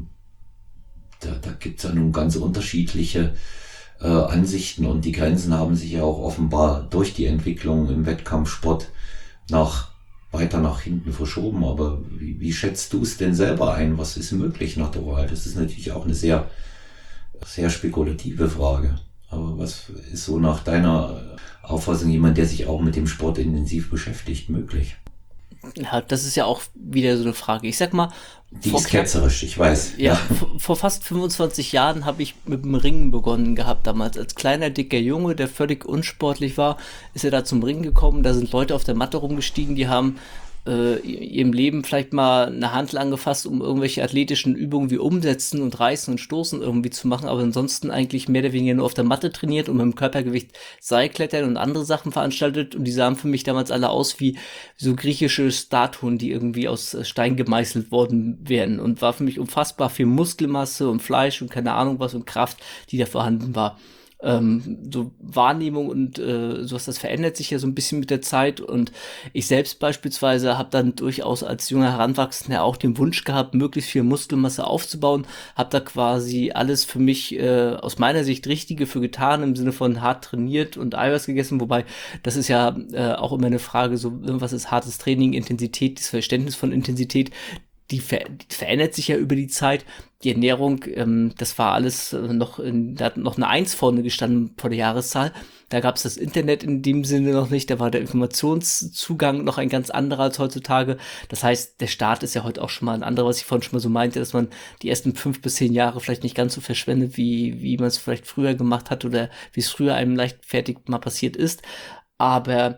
da gibt's ja nun ganz unterschiedliche Ansichten und die Grenzen haben sich ja auch offenbar durch die Entwicklung im Wettkampfsport weiter nach hinten verschoben. Aber wie schätzt du es denn selber ein? Was ist möglich natural? Das ist natürlich auch eine sehr, sehr spekulative Frage. Aber was ist so nach deiner Auffassung jemand, der sich auch mit dem Sport intensiv beschäftigt, möglich? Ja, das ist ja auch wieder so eine Frage. Ich sag mal, Die ist ketzerisch, ich weiß. Ja, vor fast 25 Jahren habe ich mit dem Ringen begonnen gehabt. Damals als kleiner, dicker Junge, der völlig unsportlich war, ist er da zum Ringen gekommen. Da sind Leute auf der Matte rumgestiegen, die haben ihrem Leben vielleicht mal eine Handel angefasst, um irgendwelche athletischen Übungen wie Umsetzen und Reißen und Stoßen irgendwie zu machen, aber ansonsten eigentlich mehr oder weniger nur auf der Matte trainiert und mit dem Körpergewicht Seilklettern und andere Sachen veranstaltet und die sahen für mich damals alle aus wie so griechische Statuen, die irgendwie aus Stein gemeißelt worden wären und war für mich unfassbar viel Muskelmasse und Fleisch und keine Ahnung was und Kraft, die da vorhanden war. So Wahrnehmung und sowas, das verändert sich ja so ein bisschen mit der Zeit und ich selbst beispielsweise habe dann durchaus als junger Heranwachsender auch den Wunsch gehabt, möglichst viel Muskelmasse aufzubauen, habe da quasi alles für mich aus meiner Sicht Richtige für getan, im Sinne von hart trainiert und Eiweiß gegessen, wobei das ist ja auch immer eine Frage, so was ist hartes Training, Intensität, das Verständnis von Intensität, die verändert sich ja über die Zeit. Die Ernährung, das war alles da hat noch eine Eins vorne gestanden vor der Jahreszahl. Da gab es das Internet in dem Sinne noch nicht, da war der Informationszugang noch ein ganz anderer als heutzutage. Das heißt, der Start ist ja heute auch schon mal ein anderer, was ich vorhin schon mal so meinte, dass man die ersten 5 bis 10 Jahre vielleicht nicht ganz so verschwendet, wie man es vielleicht früher gemacht hat oder wie es früher einem leichtfertig mal passiert ist. Aber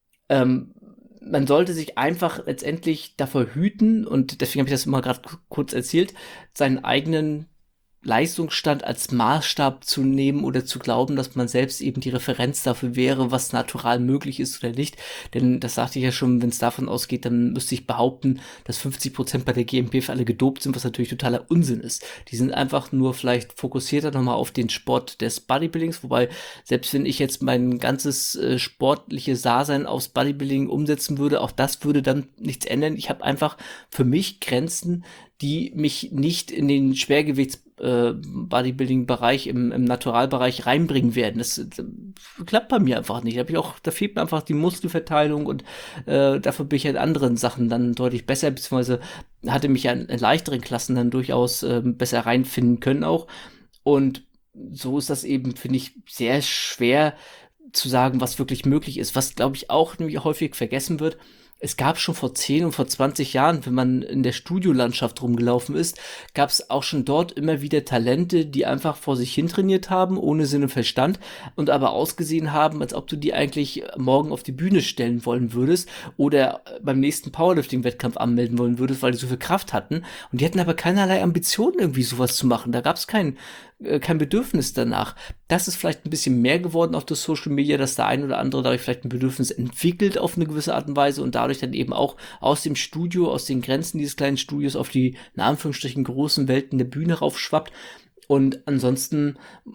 man sollte sich einfach letztendlich davor hüten, und deswegen habe ich das immer gerade kurz erzählt, seinen eigenen Leistungsstand als Maßstab zu nehmen oder zu glauben, dass man selbst eben die Referenz dafür wäre, was natural möglich ist oder nicht. Denn das sagte ich ja schon, wenn es davon ausgeht, dann müsste ich behaupten, dass 50% bei der GmbF alle gedopt sind, was natürlich totaler Unsinn ist. Die sind einfach nur vielleicht fokussierter nochmal auf den Sport des Bodybuildings, wobei selbst wenn ich jetzt mein ganzes sportliches Dasein aufs Bodybuilding umsetzen würde, auch das würde dann nichts ändern. Ich habe einfach für mich Grenzen, die mich nicht in den Schwergewichts-Bodybuilding-Bereich, im Naturalbereich reinbringen werden. Das klappt bei mir einfach nicht. Da fehlt mir einfach die Muskelverteilung und dafür bin ich in anderen Sachen dann deutlich besser, beziehungsweise hatte mich ja in leichteren Klassen dann durchaus besser reinfinden können auch. Und so ist das eben, finde ich, sehr schwer zu sagen, was wirklich möglich ist. Was, glaube ich, auch nämlich häufig vergessen wird: Es gab schon vor 10 und vor 20 Jahren, wenn man in der Studiolandschaft rumgelaufen ist, gab es auch schon dort immer wieder Talente, die einfach vor sich hin trainiert haben, ohne Sinn und Verstand, und aber ausgesehen haben, als ob du die eigentlich morgen auf die Bühne stellen wollen würdest oder beim nächsten Powerlifting-Wettkampf anmelden wollen würdest, weil die so viel Kraft hatten. Und die hatten aber keinerlei Ambitionen, irgendwie sowas zu machen. Da gab es kein Bedürfnis danach. Das ist vielleicht ein bisschen mehr geworden auf das Social Media, dass der ein oder andere dadurch vielleicht ein Bedürfnis entwickelt auf eine gewisse Art und Weise und dadurch dadurch dann eben auch aus dem Studio, aus den Grenzen dieses kleinen Studios auf die, in Anführungsstrichen, großen Welten der Bühne raufschwappt. Und ansonsten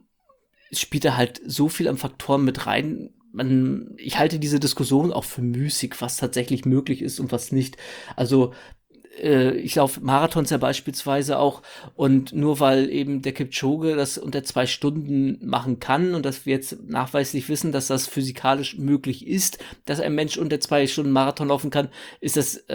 spielt er halt so viel an Faktoren mit rein. Ich halte diese Diskussion auch für müßig, was tatsächlich möglich ist und was nicht. Also ich laufe Marathons ja beispielsweise auch, und nur weil eben der Kipchoge das unter 2 Stunden machen kann und dass wir jetzt nachweislich wissen, dass das physikalisch möglich ist, dass ein Mensch unter 2 Stunden Marathon laufen kann, ist das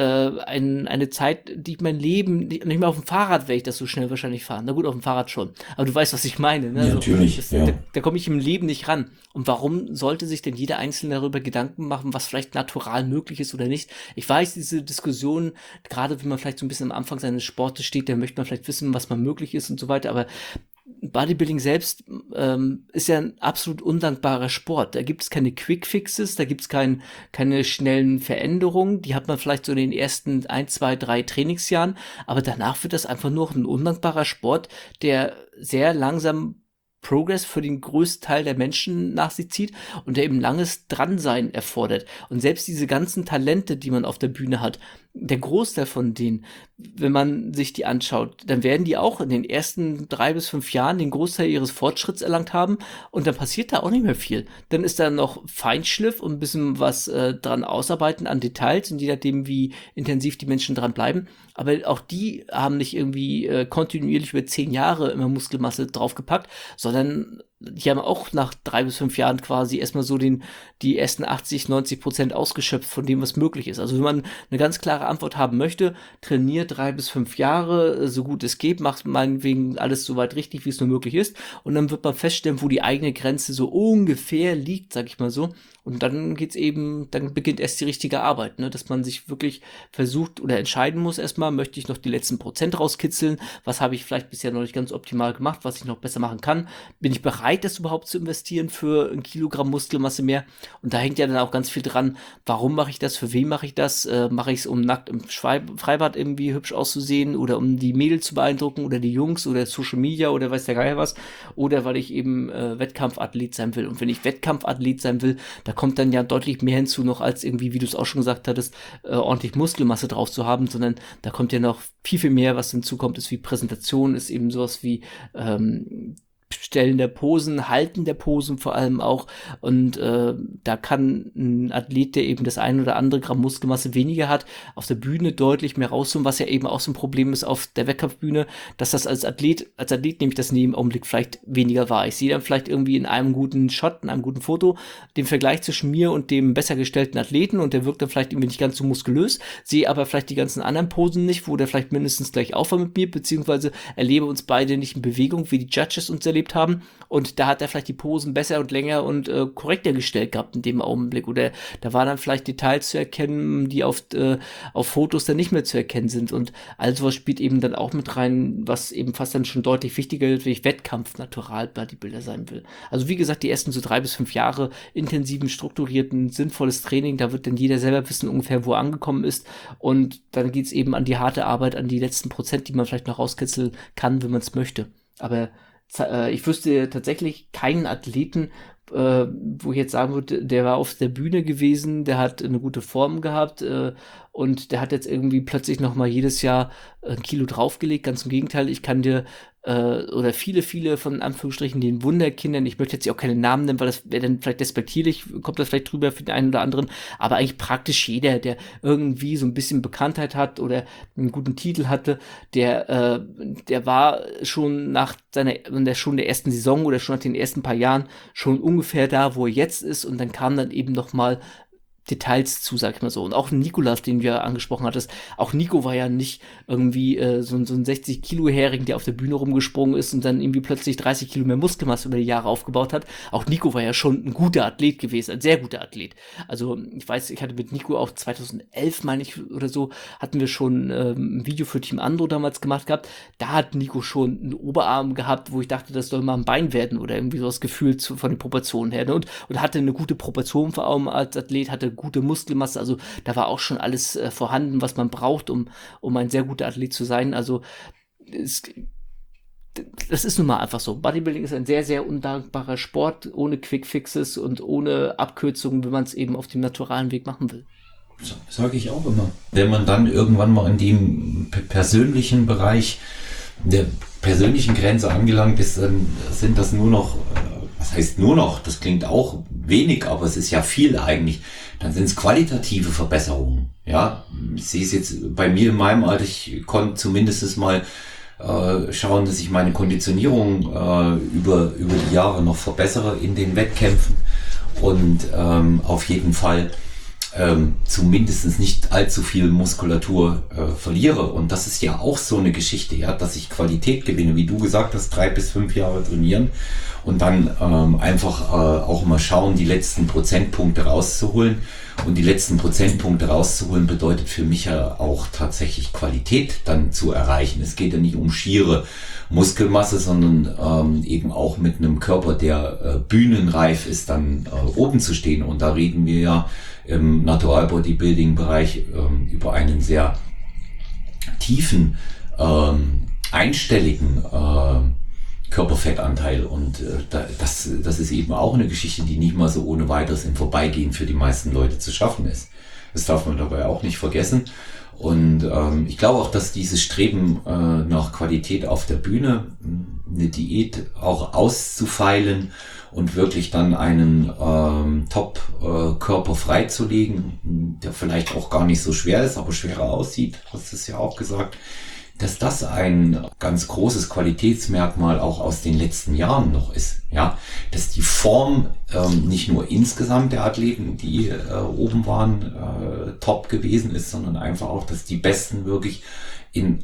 eine Zeit, die ich mein Leben, nicht mehr auf dem Fahrrad werde ich das so schnell wahrscheinlich fahren. Na gut, auf dem Fahrrad schon. Aber du weißt, was ich meine. Ne? Ja, natürlich, ja. Da komme ich im Leben nicht ran. Und warum sollte sich denn jeder Einzelne darüber Gedanken machen, was vielleicht natural möglich ist oder nicht? Ich weiß, diese Diskussion, gerade wenn man vielleicht so ein bisschen am Anfang seines Sportes steht, dann möchte man vielleicht wissen, was man möglich ist und so weiter, aber Bodybuilding selbst ist ja ein absolut undankbarer Sport. Da gibt es keine Quick-Fixes, da gibt es keine schnellen Veränderungen. Die hat man vielleicht so in den ersten 1, 2, 3 Trainingsjahren, aber danach wird das einfach nur ein undankbarer Sport, der sehr langsam Progress für den größten Teil der Menschen nach sich zieht und der eben langes Dransein erfordert. Und selbst diese ganzen Talente, die man auf der Bühne hat, der Großteil von denen, wenn man sich die anschaut, dann werden die auch in den ersten 3 bis 5 Jahren den Großteil ihres Fortschritts erlangt haben und dann passiert da auch nicht mehr viel. Dann ist da noch Feinschliff und ein bisschen was dran ausarbeiten an Details und je nachdem, wie intensiv die Menschen dran bleiben. Aber auch die haben nicht irgendwie kontinuierlich über 10 Jahre immer Muskelmasse draufgepackt, sondern die haben auch nach 3 bis 5 Jahren quasi erstmal so die ersten 80-90% ausgeschöpft von dem, was möglich ist. Also wenn man eine ganz klare Antwort haben möchte, trainiert 3 bis 5 Jahre, so gut es geht, macht meinetwegen alles so weit richtig, wie es nur möglich ist. Und dann wird man feststellen, wo die eigene Grenze so ungefähr liegt, sag ich mal so. Und dann dann beginnt erst die richtige Arbeit, ne? Dass man sich wirklich versucht oder entscheiden muss erstmal, möchte ich noch die letzten Prozent rauskitzeln? Was habe ich vielleicht bisher noch nicht ganz optimal gemacht, was ich noch besser machen kann? Bin ich bereit, das überhaupt zu investieren für 1 Kilogramm Muskelmasse mehr? Und da hängt ja dann auch ganz viel dran, warum mache ich das, für wen mache ich das? Mache ich es, um nackt im Freibad irgendwie hübsch auszusehen oder um die Mädels zu beeindrucken oder die Jungs oder Social Media oder weiß der Geier was? Oder weil ich eben Wettkampfathlet sein will. Und wenn ich Wettkampfathlet sein will, da kommt dann ja deutlich mehr hinzu noch als irgendwie, wie du es auch schon gesagt hattest, ordentlich Muskelmasse drauf zu haben, sondern da kommt ja noch viel, viel mehr, was hinzukommt, ist wie Präsentation, ist eben sowas wie Stellen der Posen, Halten der Posen vor allem auch. Und da kann ein Athlet, der eben das ein oder andere Gramm Muskelmasse weniger hat, auf der Bühne deutlich mehr rausholen, was ja eben auch so ein Problem ist auf der Wettkampfbühne, dass das als Athlet nehme ich das in dem Augenblick vielleicht weniger wahr. Ich sehe dann vielleicht irgendwie in einem guten Shot, in einem guten Foto, den Vergleich zwischen mir und dem besser gestellten Athleten und der wirkt dann vielleicht irgendwie nicht ganz so muskulös, sehe aber vielleicht die ganzen anderen Posen nicht, wo der vielleicht mindestens gleich auf war mit mir, beziehungsweise erlebe uns beide nicht in Bewegung, wie die Judges uns erlebt haben, und da hat er vielleicht die Posen besser und länger und korrekter gestellt gehabt in dem Augenblick, oder da waren dann vielleicht Details zu erkennen, die auf Fotos dann nicht mehr zu erkennen sind, und all sowas spielt eben dann auch mit rein, was eben fast dann schon deutlich wichtiger ist, wenn ich Wettkampf-Natural-Bodybuilder sein will. Also wie gesagt, die ersten so 3 bis 5 Jahre intensiven, strukturierten, sinnvolles Training, da wird dann jeder selber wissen ungefähr, wo er angekommen ist, und dann geht's eben an die harte Arbeit, an die letzten Prozent, die man vielleicht noch rauskitzeln kann, wenn man es möchte. Aber ich wüsste tatsächlich keinen Athleten, wo ich jetzt sagen würde, der war auf der Bühne gewesen, der hat eine gute Form gehabt und der hat jetzt irgendwie plötzlich noch mal jedes Jahr 1 Kilo draufgelegt. Ganz im Gegenteil, ich kann dir oder viele von Anführungsstrichen den Wunderkindern, ich möchte jetzt hier auch keine Namen nennen, weil das wäre dann vielleicht despektierlich, kommt das vielleicht drüber für den einen oder anderen, aber eigentlich praktisch jeder, der irgendwie so ein bisschen Bekanntheit hat oder einen guten Titel hatte, der war schon schon der ersten Saison oder schon nach den ersten paar Jahren schon ungefähr da, wo er jetzt ist, und dann kam dann eben noch mal Details zu, sag ich mal so. Und auch Nikolas, den du ja angesprochen hattest, auch Nico war ja nicht irgendwie so ein 60-Kilo-Hering, der auf der Bühne rumgesprungen ist und dann irgendwie plötzlich 30 Kilo mehr Muskelmasse über die Jahre aufgebaut hat. Auch Nico war ja schon ein guter Athlet gewesen, ein sehr guter Athlet. Also ich weiß, ich hatte mit Nico auch 2011, meine ich, oder so, hatten wir schon ein Video für Team Andro damals gemacht gehabt. Da hat Nico schon einen Oberarm gehabt, wo ich dachte, das soll mal ein Bein werden oder irgendwie so das Gefühl von den Proportionen her. Ne? Und hatte eine gute Proportion vor allem als Athlet, hatte gute Muskelmasse, also da war auch schon alles vorhanden, was man braucht, um ein sehr guter Athlet zu sein. Also das ist nun mal einfach so. Bodybuilding ist ein sehr, sehr undankbarer Sport, ohne Quick Fixes und ohne Abkürzungen, wenn man es eben auf dem naturalen Weg machen will. sage ich auch immer. Wenn man dann irgendwann mal in dem persönlichen Bereich der persönlichen Grenze angelangt ist, dann sind das nur noch, was heißt nur noch, das klingt auch wenig, aber es ist ja viel eigentlich, dann sind es qualitative Verbesserungen. Ja, ich sehe es jetzt bei mir in meinem Alter, ich konnte zumindest mal schauen, dass ich meine Konditionierung über die Jahre noch verbessere in den Wettkämpfen und auf jeden Fall zumindest nicht allzu viel Muskulatur verliere. Und das ist ja auch so eine Geschichte, ja, dass ich Qualität gewinne, wie du gesagt hast, 3 bis 5 Jahre trainieren und dann einfach auch mal schauen, die letzten Prozentpunkte rauszuholen. Und die letzten Prozentpunkte rauszuholen bedeutet für mich ja auch tatsächlich Qualität dann zu erreichen. Es geht ja nicht um schiere Muskelmasse, sondern eben auch mit einem Körper, der bühnenreif ist, dann oben zu stehen. Und da reden wir ja im Natural Bodybuilding Bereich über einen sehr tiefen, einstelligen Körperfettanteil. Und das ist eben auch eine Geschichte, die nicht mal so ohne weiteres im Vorbeigehen für die meisten Leute zu schaffen ist. Das darf man dabei auch nicht vergessen. Und ich glaube auch, dass dieses Streben nach Qualität auf der Bühne, eine Diät auch auszufeilen und wirklich dann einen Top-Körper freizulegen, der vielleicht auch gar nicht so schwer ist, aber schwerer aussieht, hast du es ja auch gesagt, dass das ein ganz großes Qualitätsmerkmal auch aus den letzten Jahren noch ist. Ja, dass die Form nicht nur insgesamt der Athleten, die oben waren, top gewesen ist, sondern einfach auch, dass die Besten wirklich in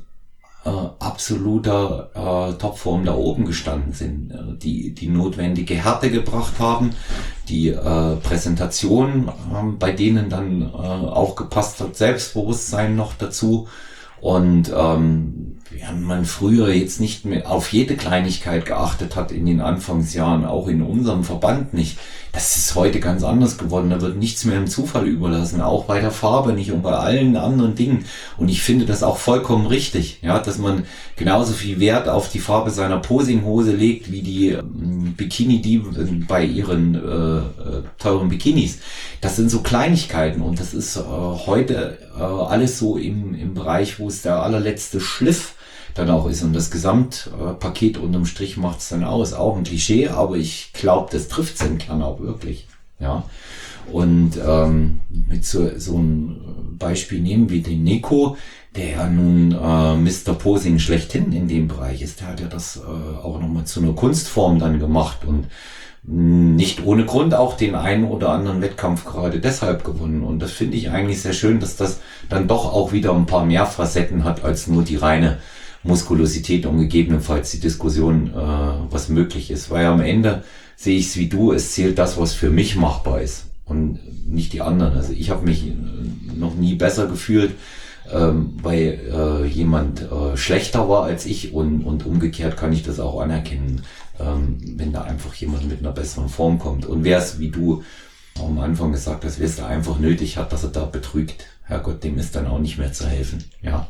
absoluter Topform da oben gestanden sind, die notwendige Härte gebracht haben, die Präsentation bei denen dann auch gepasst hat, Selbstbewusstsein noch dazu. Und während man früher jetzt nicht mehr auf jede Kleinigkeit geachtet hat in den Anfangsjahren, auch in unserem Verband nicht, das ist heute ganz anders geworden. Da wird nichts mehr im Zufall überlassen, auch bei der Farbe nicht und bei allen anderen Dingen. Und ich finde das auch vollkommen richtig, ja, dass man genauso viel Wert auf die Farbe seiner Posinghose legt, wie die Bikini-Dieben bei ihren teuren Bikinis. Das sind so Kleinigkeiten und das ist heute alles so im Bereich, wo es der allerletzte Schliff dann auch ist. Und das Gesamtpaket unterm Strich macht es dann aus. Auch ein Klischee, aber ich glaube, das trifft es im Kern auch wirklich. Ja. Und mit so einem Beispiel nehmen wie den Nico, der ja nun Mr. Posing schlechthin in dem Bereich ist, der hat ja das auch nochmal zu einer Kunstform dann gemacht und nicht ohne Grund auch den einen oder anderen Wettkampf gerade deshalb gewonnen. Und das finde ich eigentlich sehr schön, dass das dann doch auch wieder ein paar mehr Facetten hat als nur die reine Muskulosität und gegebenenfalls die Diskussion, was möglich ist. Weil am Ende sehe ich es wie du, es zählt das, was für mich machbar ist und nicht die anderen. Also ich habe mich noch nie besser gefühlt, weil jemand schlechter war als ich und umgekehrt kann ich das auch anerkennen, wenn da einfach jemand mit einer besseren Form kommt. Und wer es, wie du am Anfang gesagt hast, wer es da einfach nötig hat, dass er da betrügt, Herrgott, dem ist dann auch nicht mehr zu helfen. Ja,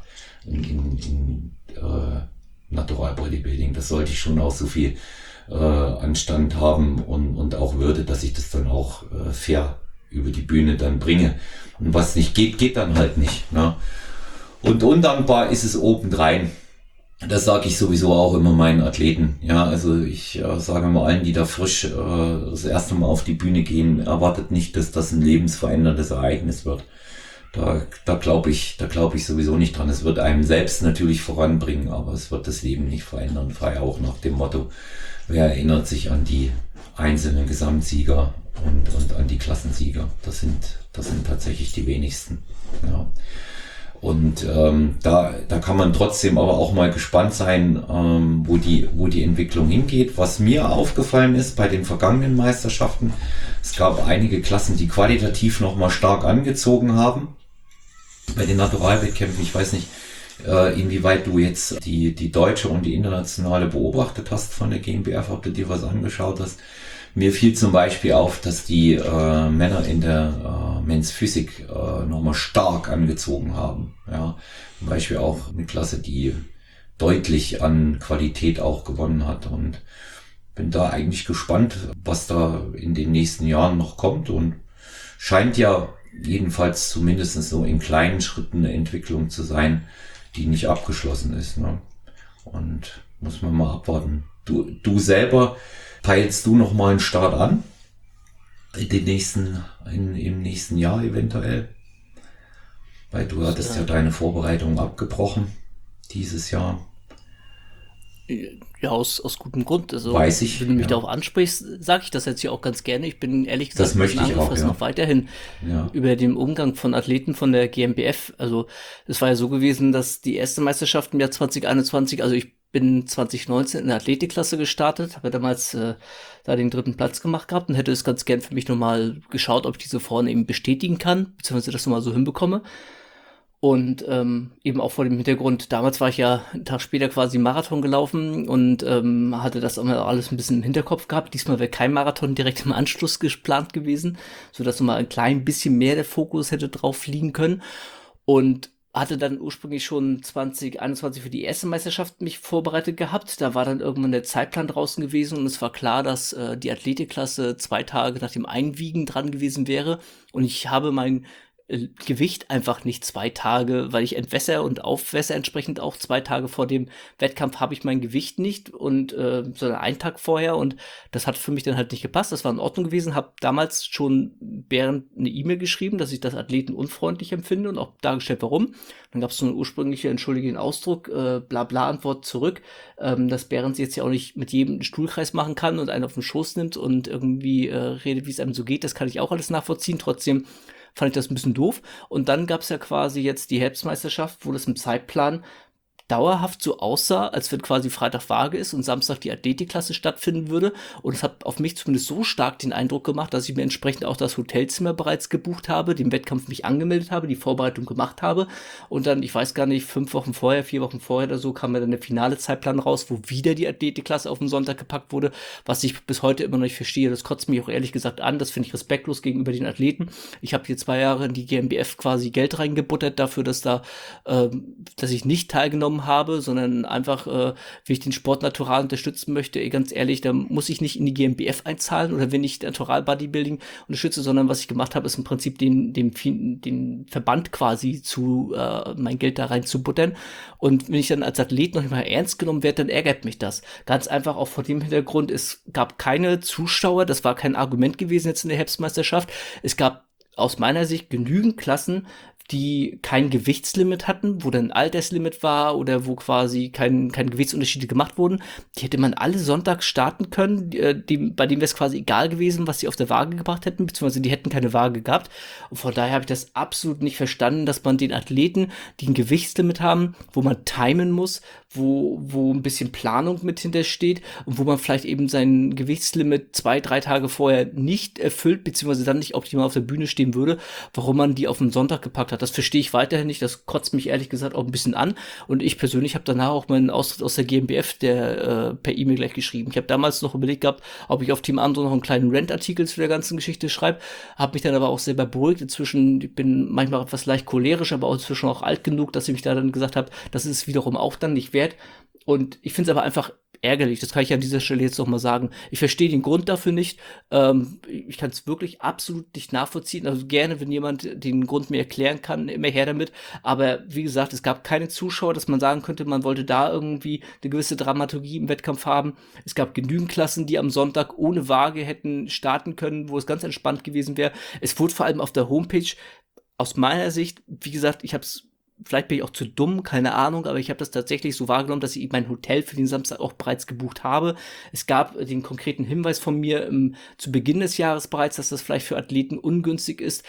in Natural Bodybuilding, das sollte ich schon auch so viel Anstand haben und auch Würde, dass ich das dann auch fair über die Bühne dann bringe. Und was nicht geht, geht dann halt nicht. Ne? Und undankbar ist es obendrein. Das sage ich sowieso auch immer meinen Athleten. Ja, also ich sage mal allen, die da frisch das erste Mal auf die Bühne gehen, erwartet nicht, dass das ein lebensveränderndes Ereignis wird. Da glaube ich sowieso nicht dran. Es wird einem selbst natürlich voranbringen, aber es wird das Leben nicht verändern. Frei auch nach dem Motto, wer erinnert sich an die einzelnen Gesamtsieger und an die Klassensieger? Das sind tatsächlich die wenigsten. Ja. Und da kann man trotzdem aber auch mal gespannt sein, wo die Entwicklung hingeht. Was mir aufgefallen ist bei den vergangenen Meisterschaften, es gab einige Klassen, die qualitativ nochmal stark angezogen haben. Bei den Naturalwettkämpfen, ich weiß nicht, inwieweit du jetzt die deutsche und die internationale beobachtet hast von der GmbF, ob du dir was angeschaut hast. Mir fiel zum Beispiel auf, dass die Männer in der Men's Physik nochmal stark angezogen haben. Ja, zum Beispiel auch eine Klasse, die deutlich an Qualität auch gewonnen hat und bin da eigentlich gespannt, was da in den nächsten Jahren noch kommt und scheint ja jedenfalls zumindest so in kleinen Schritten eine Entwicklung zu sein, die nicht abgeschlossen ist. Ne? Und muss man mal abwarten. Du selber, peilst du noch mal einen Start an? Im nächsten Jahr eventuell? Weil du hattest ja deine Vorbereitungen abgebrochen dieses Jahr. Ja, aus gutem Grund. Also, Weiß ich, wenn du mich ja. darauf ansprichst, sage ich das jetzt hier auch ganz gerne. Ich bin ehrlich gesagt Das möchte ich auch, angefressen ja. noch weiterhin Ja. über den Umgang von Athleten von der GmbF. Also, es war ja so gewesen, dass die erste Meisterschaft im Jahr 2021, also ich bin 2019 in der Athletikklasse gestartet, habe ja damals da den 3. Platz gemacht gehabt und hätte es ganz gern für mich nochmal geschaut, ob ich diese vorne eben bestätigen kann, beziehungsweise das nochmal so hinbekomme. Und eben auch vor dem Hintergrund, damals war ich ja einen Tag später quasi Marathon gelaufen und hatte das immer alles ein bisschen im Hinterkopf gehabt. Diesmal wäre kein Marathon direkt im Anschluss geplant gewesen, sodass nochmal ein klein bisschen mehr der Fokus hätte drauf liegen können. Und hatte dann ursprünglich schon 2021 für die erste Meisterschaft mich vorbereitet gehabt. Da war dann irgendwann der Zeitplan draußen gewesen und es war klar, dass die Athletikklasse 2 Tage nach dem Einwiegen dran gewesen wäre. Und ich habe mein Gewicht einfach nicht 2 Tage, weil ich entwässer und aufwässer entsprechend auch 2 Tage vor dem Wettkampf habe ich mein Gewicht nicht und sondern einen Tag vorher und das hat für mich dann halt nicht gepasst. Das war in Ordnung gewesen, habe damals schon Bernd eine E-Mail geschrieben, dass ich das Athleten unfreundlich empfinde und auch dargestellt, warum. Dann gab es so eine ursprüngliche entschuldigenden Ausdruck, Blabla-Antwort zurück, dass Bernd jetzt ja auch nicht mit jedem einen Stuhlkreis machen kann und einen auf den Schoß nimmt und irgendwie redet, wie es einem so geht. Das kann ich auch alles nachvollziehen. Trotzdem fand ich das ein bisschen doof. Und dann gab es ja quasi jetzt die Herbstmeisterschaft, wo das im Zeitplan dauerhaft so aussah, als wenn quasi Freitag Waage ist und Samstag die Athletikklasse stattfinden würde. Und es hat auf mich zumindest so stark den Eindruck gemacht, dass ich mir entsprechend auch das Hotelzimmer bereits gebucht habe, den Wettkampf mich angemeldet habe, die Vorbereitung gemacht habe. Und dann, ich weiß gar nicht, 4 Wochen vorher oder so, kam mir dann der finale Zeitplan raus, wo wieder die Athletikklasse auf den Sonntag gepackt wurde, was ich bis heute immer noch nicht verstehe. Das kotzt mich auch ehrlich gesagt an. Das finde ich respektlos gegenüber den Athleten. Ich habe hier 2 Jahre in die GmbF quasi Geld reingebuttert dafür, dass ich nicht teilgenommen habe, sondern einfach, wie ich den Sport natural unterstützen möchte, ganz ehrlich, da muss ich nicht in die GmbF einzahlen oder wenn ich Natural Bodybuilding unterstütze, sondern was ich gemacht habe, ist im Prinzip den Verband quasi mein Geld da rein zu buttern. Und wenn ich dann als Athlet noch nicht mal ernst genommen werde, dann ärgert mich das. Ganz einfach auch vor dem Hintergrund, es gab keine Zuschauer, das war kein Argument gewesen jetzt in der Herbstmeisterschaft. Es gab aus meiner Sicht genügend Klassen, die kein Gewichtslimit hatten, wo dann ein Alterslimit war oder wo quasi kein Gewichtsunterschiede gemacht wurden. Die hätte man alle sonntags starten können, bei denen wäre es quasi egal gewesen, was sie auf der Waage gebracht hätten, beziehungsweise die hätten keine Waage gehabt. Und von daher habe ich das absolut nicht verstanden, dass man den Athleten, die ein Gewichtslimit haben, wo man timen muss, wo ein bisschen Planung mit hintersteht und wo man vielleicht eben sein Gewichtslimit 2, 3 Tage vorher nicht erfüllt, beziehungsweise dann nicht optimal auf der Bühne stehen würde, warum man die auf den Sonntag gepackt hat. Das verstehe ich weiterhin nicht. Das kotzt mich ehrlich gesagt auch ein bisschen an. Und ich persönlich habe danach auch meinen Austritt aus der GmbF per E-Mail gleich geschrieben. Ich habe damals noch überlegt gehabt, ob ich auf Team Andro noch einen kleinen Rant-Artikel zu der ganzen Geschichte schreibe. Habe mich dann aber auch selber beruhigt. Inzwischen, ich bin manchmal etwas leicht cholerisch, aber auch inzwischen auch alt genug, dass ich mich da dann gesagt habe, das ist wiederum auch dann nicht wert. Und ich finde es aber einfach ärgerlich, das kann ich an dieser Stelle jetzt noch mal sagen. Ich verstehe den Grund dafür nicht. Ich kann es wirklich absolut nicht nachvollziehen. Also gerne, wenn jemand den Grund mir erklären kann, immer her damit. Aber wie gesagt, es gab keine Zuschauer, dass man sagen könnte, man wollte da irgendwie eine gewisse Dramaturgie im Wettkampf haben. Es gab genügend Klassen, die am Sonntag ohne Waage hätten starten können, wo es ganz entspannt gewesen wäre. Es wurde vor allem auf der Homepage aus meiner Sicht, wie gesagt, vielleicht bin ich auch zu dumm, keine Ahnung, aber ich habe das tatsächlich so wahrgenommen, dass ich mein Hotel für den Samstag auch bereits gebucht habe. Es gab den konkreten Hinweis von mir zu Beginn des Jahres bereits, dass das vielleicht für Athleten ungünstig ist.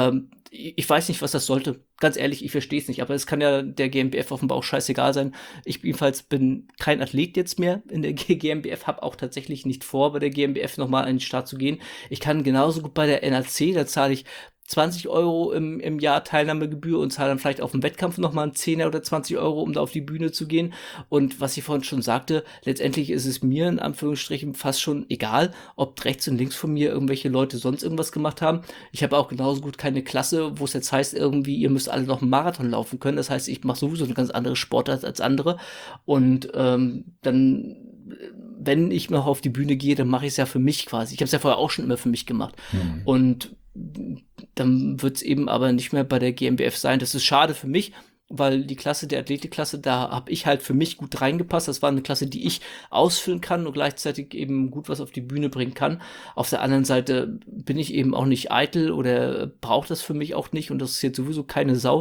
Ich weiß nicht, was das sollte. Ganz ehrlich, ich verstehe es nicht. Aber es kann ja der GmbF offenbar auch scheißegal sein. Ich jedenfalls bin kein Athlet jetzt mehr in der GmbF, habe auch tatsächlich nicht vor, bei der GmbF nochmal an den Start zu gehen. Ich kann genauso gut bei der NAC, da zahle ich 20 Euro im Jahr Teilnahmegebühr und zahle dann vielleicht auf dem Wettkampf nochmal einen 10er oder 20 Euro, um da auf die Bühne zu gehen. Und was ich vorhin schon sagte, letztendlich ist es mir in Anführungsstrichen fast schon egal, ob rechts und links von mir irgendwelche Leute sonst irgendwas gemacht haben. Ich habe auch genauso gut keine Klasse, wo es jetzt heißt, irgendwie, ihr müsst alle noch einen Marathon laufen können. Das heißt, ich mache sowieso eine ganz andere Sportart als andere. Und dann, wenn ich noch auf die Bühne gehe, dann mache ich es ja für mich quasi. Ich habe es ja vorher auch schon immer für mich gemacht. Und dann wird es eben aber nicht mehr bei der GmbF sein. Das ist schade für mich, weil die Klasse, der Athletikklasse, da habe ich halt für mich gut reingepasst. Das war eine Klasse, die ich ausfüllen kann und gleichzeitig eben gut was auf die Bühne bringen kann. Auf der anderen Seite bin ich eben auch nicht eitel oder brauche das für mich auch nicht und das ist jetzt sowieso keine Sau,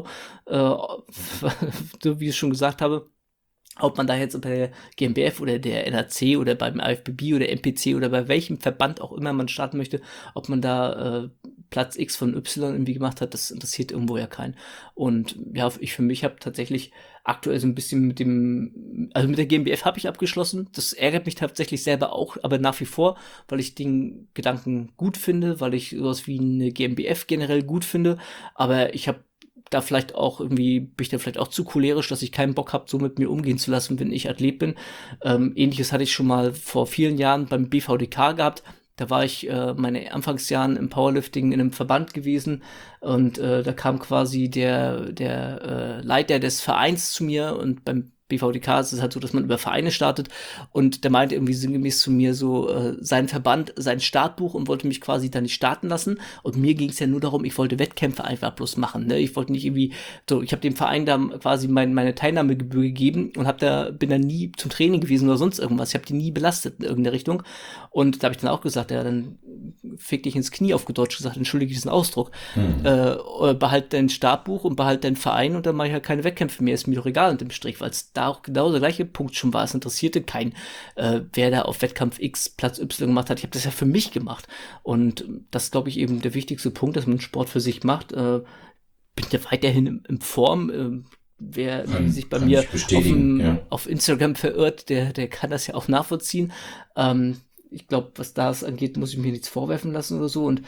so wie ich es schon gesagt habe. Ob man da jetzt bei der GmbF oder der NAC oder beim IFBB oder MPC oder bei welchem Verband auch immer man starten möchte, ob man da Platz X von Y irgendwie gemacht hat, das interessiert irgendwo ja keinen. Und ja, ich für mich habe tatsächlich aktuell so ein bisschen also mit der GmbF habe ich abgeschlossen. Das ärgert mich tatsächlich selber auch, aber nach wie vor, weil ich den Gedanken gut finde, weil ich sowas wie eine GmbF generell gut finde, aber ich habe da vielleicht auch irgendwie, bin ich da vielleicht auch zu cholerisch, dass ich keinen Bock habe, so mit mir umgehen zu lassen, wenn ich Athlet bin. Ähnliches hatte ich schon mal vor vielen Jahren beim BVDK gehabt. Da war ich meine Anfangsjahren im Powerlifting in einem Verband gewesen und da kam quasi der Leiter des Vereins zu mir und beim BVDK ist es halt so, dass man über Vereine startet und der meinte irgendwie sinngemäß zu mir so, sein Verband, sein Startbuch und wollte mich quasi da nicht starten lassen und mir ging es ja nur darum, ich wollte Wettkämpfe einfach bloß machen, ne? Ich wollte nicht irgendwie, so, ich habe dem Verein da quasi meine Teilnahmegebühr gegeben und bin da nie zum Training gewesen oder sonst irgendwas, ich habe die nie belastet in irgendeine Richtung und da habe ich dann auch gesagt, ja, dann fick dich ins Knie, auf gut Deutsch gesagt, entschuldige diesen Ausdruck, behalt dein Startbuch und behalt deinen Verein und dann mache ich halt keine Wettkämpfe mehr, ist mir doch egal unter dem Strich, weil es da auch genau der gleiche Punkt schon war. Es interessierte keinen, wer da auf Wettkampf X Platz Y gemacht hat. Ich habe das ja für mich gemacht. Und das ist, glaube ich, eben der wichtigste Punkt, dass man Sport für sich macht. Bin ja weiterhin in Form. Wer sich bei mir auf Instagram verirrt, der kann das ja auch nachvollziehen. Ich glaube, was das angeht, muss ich mir nichts vorwerfen lassen oder so. Und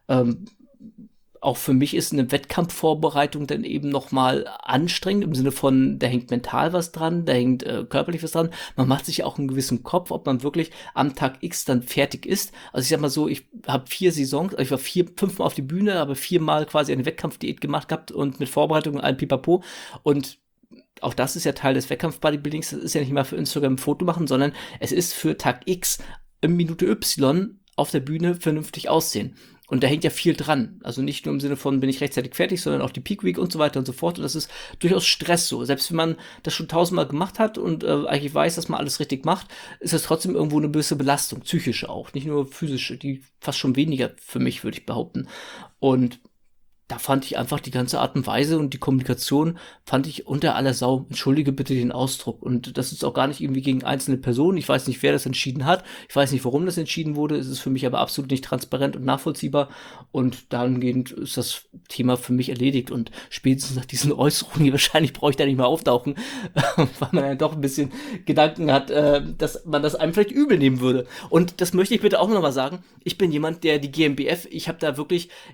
auch für mich ist eine Wettkampfvorbereitung dann eben nochmal anstrengend, im Sinne von, da hängt mental was dran, da hängt körperlich was dran. Man macht sich auch einen gewissen Kopf, ob man wirklich am Tag X dann fertig ist. Also ich sag mal so, ich habe 4 Saisons, ich war 5-mal auf die Bühne, habe 4-mal quasi eine Wettkampfdiät gemacht gehabt und mit Vorbereitung und allem Pipapo. Und auch das ist ja Teil des Wettkampf-Bodybuildings. Das ist ja nicht mal für Instagram ein Foto machen, sondern es ist für Tag X in Minute Y auf der Bühne vernünftig aussehen. Und da hängt ja viel dran. Also nicht nur im Sinne von, bin ich rechtzeitig fertig, sondern auch die Peak Week und so weiter und so fort. Und das ist durchaus Stress so. Selbst wenn man das schon 1000-mal gemacht hat und eigentlich weiß, dass man alles richtig macht, ist das trotzdem irgendwo eine gewisse Belastung, psychische auch, nicht nur physische, die fast schon weniger für mich, würde ich behaupten. Und da fand ich einfach die ganze Art und Weise und die Kommunikation fand ich unter aller Sau. Entschuldige bitte den Ausdruck. Und das ist auch gar nicht irgendwie gegen einzelne Personen. Ich weiß nicht, wer das entschieden hat. Ich weiß nicht, warum das entschieden wurde. Es ist für mich aber absolut nicht transparent und nachvollziehbar. Und dahingehend ist das Thema für mich erledigt. Und spätestens nach diesen Äußerungen, wahrscheinlich brauche ich da nicht mehr auftauchen, weil man ja doch ein bisschen Gedanken hat, dass man das einem vielleicht übel nehmen würde. Und das möchte ich bitte auch nochmal sagen. Ich bin jemand, der die GmbF, ich habe da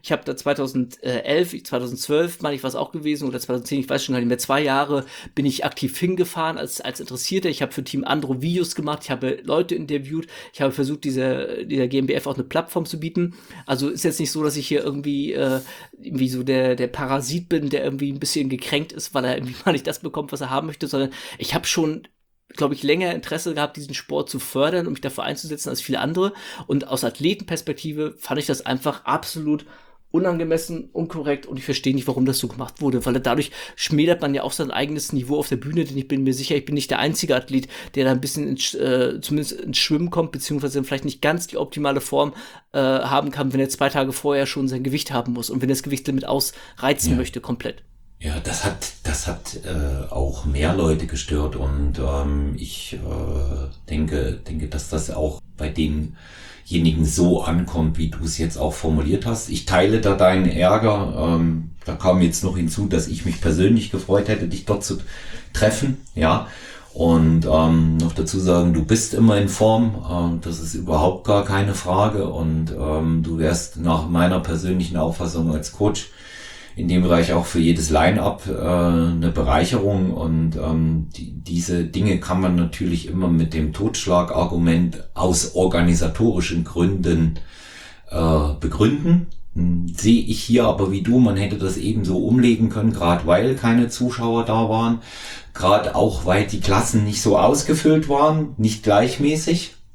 2011, 2012, meine ich, war es auch gewesen, oder 2010, ich weiß schon gar nicht mehr, 2 Jahre bin ich aktiv hingefahren als Interessierter. Ich habe für Team Andro Videos gemacht, ich habe Leute interviewt, ich habe versucht, dieser GmbF auch eine Plattform zu bieten. Also ist jetzt nicht so, dass ich hier irgendwie so der Parasit bin, der irgendwie ein bisschen gekränkt ist, weil er irgendwie mal nicht das bekommt, was er haben möchte, sondern ich habe schon, glaube ich, länger Interesse gehabt, diesen Sport zu fördern und mich dafür einzusetzen als viele andere. Und aus Athletenperspektive fand ich das einfach absolut unangemessen, unkorrekt und ich verstehe nicht, warum das so gemacht wurde, weil dadurch schmälert man ja auch sein eigenes Niveau auf der Bühne, denn ich bin mir sicher, ich bin nicht der einzige Athlet, der da ein bisschen zumindest ins Schwimmen kommt, beziehungsweise vielleicht nicht ganz die optimale Form haben kann, wenn er 2 Tage vorher schon sein Gewicht haben muss und wenn er das Gewichtslimit ausreizen möchte komplett. Ja, das hat auch mehr Leute gestört und ich denke, dass das auch bei denjenigen so ankommt, wie du es jetzt auch formuliert hast. Ich teile da deinen Ärger. Da kam jetzt noch hinzu, dass ich mich persönlich gefreut hätte, dich dort zu treffen. Ja, und noch dazu sagen, du bist immer in Form. Das ist überhaupt gar keine Frage und du wärst nach meiner persönlichen Auffassung als Coach in dem Bereich auch für jedes Line-Up eine Bereicherung und diese Dinge kann man natürlich immer mit dem Totschlagargument aus organisatorischen Gründen begründen. Sehe ich hier aber wie du, man hätte das eben so umlegen können, gerade weil keine Zuschauer da waren, gerade auch weil die Klassen nicht so ausgefüllt waren, nicht gleichmäßig.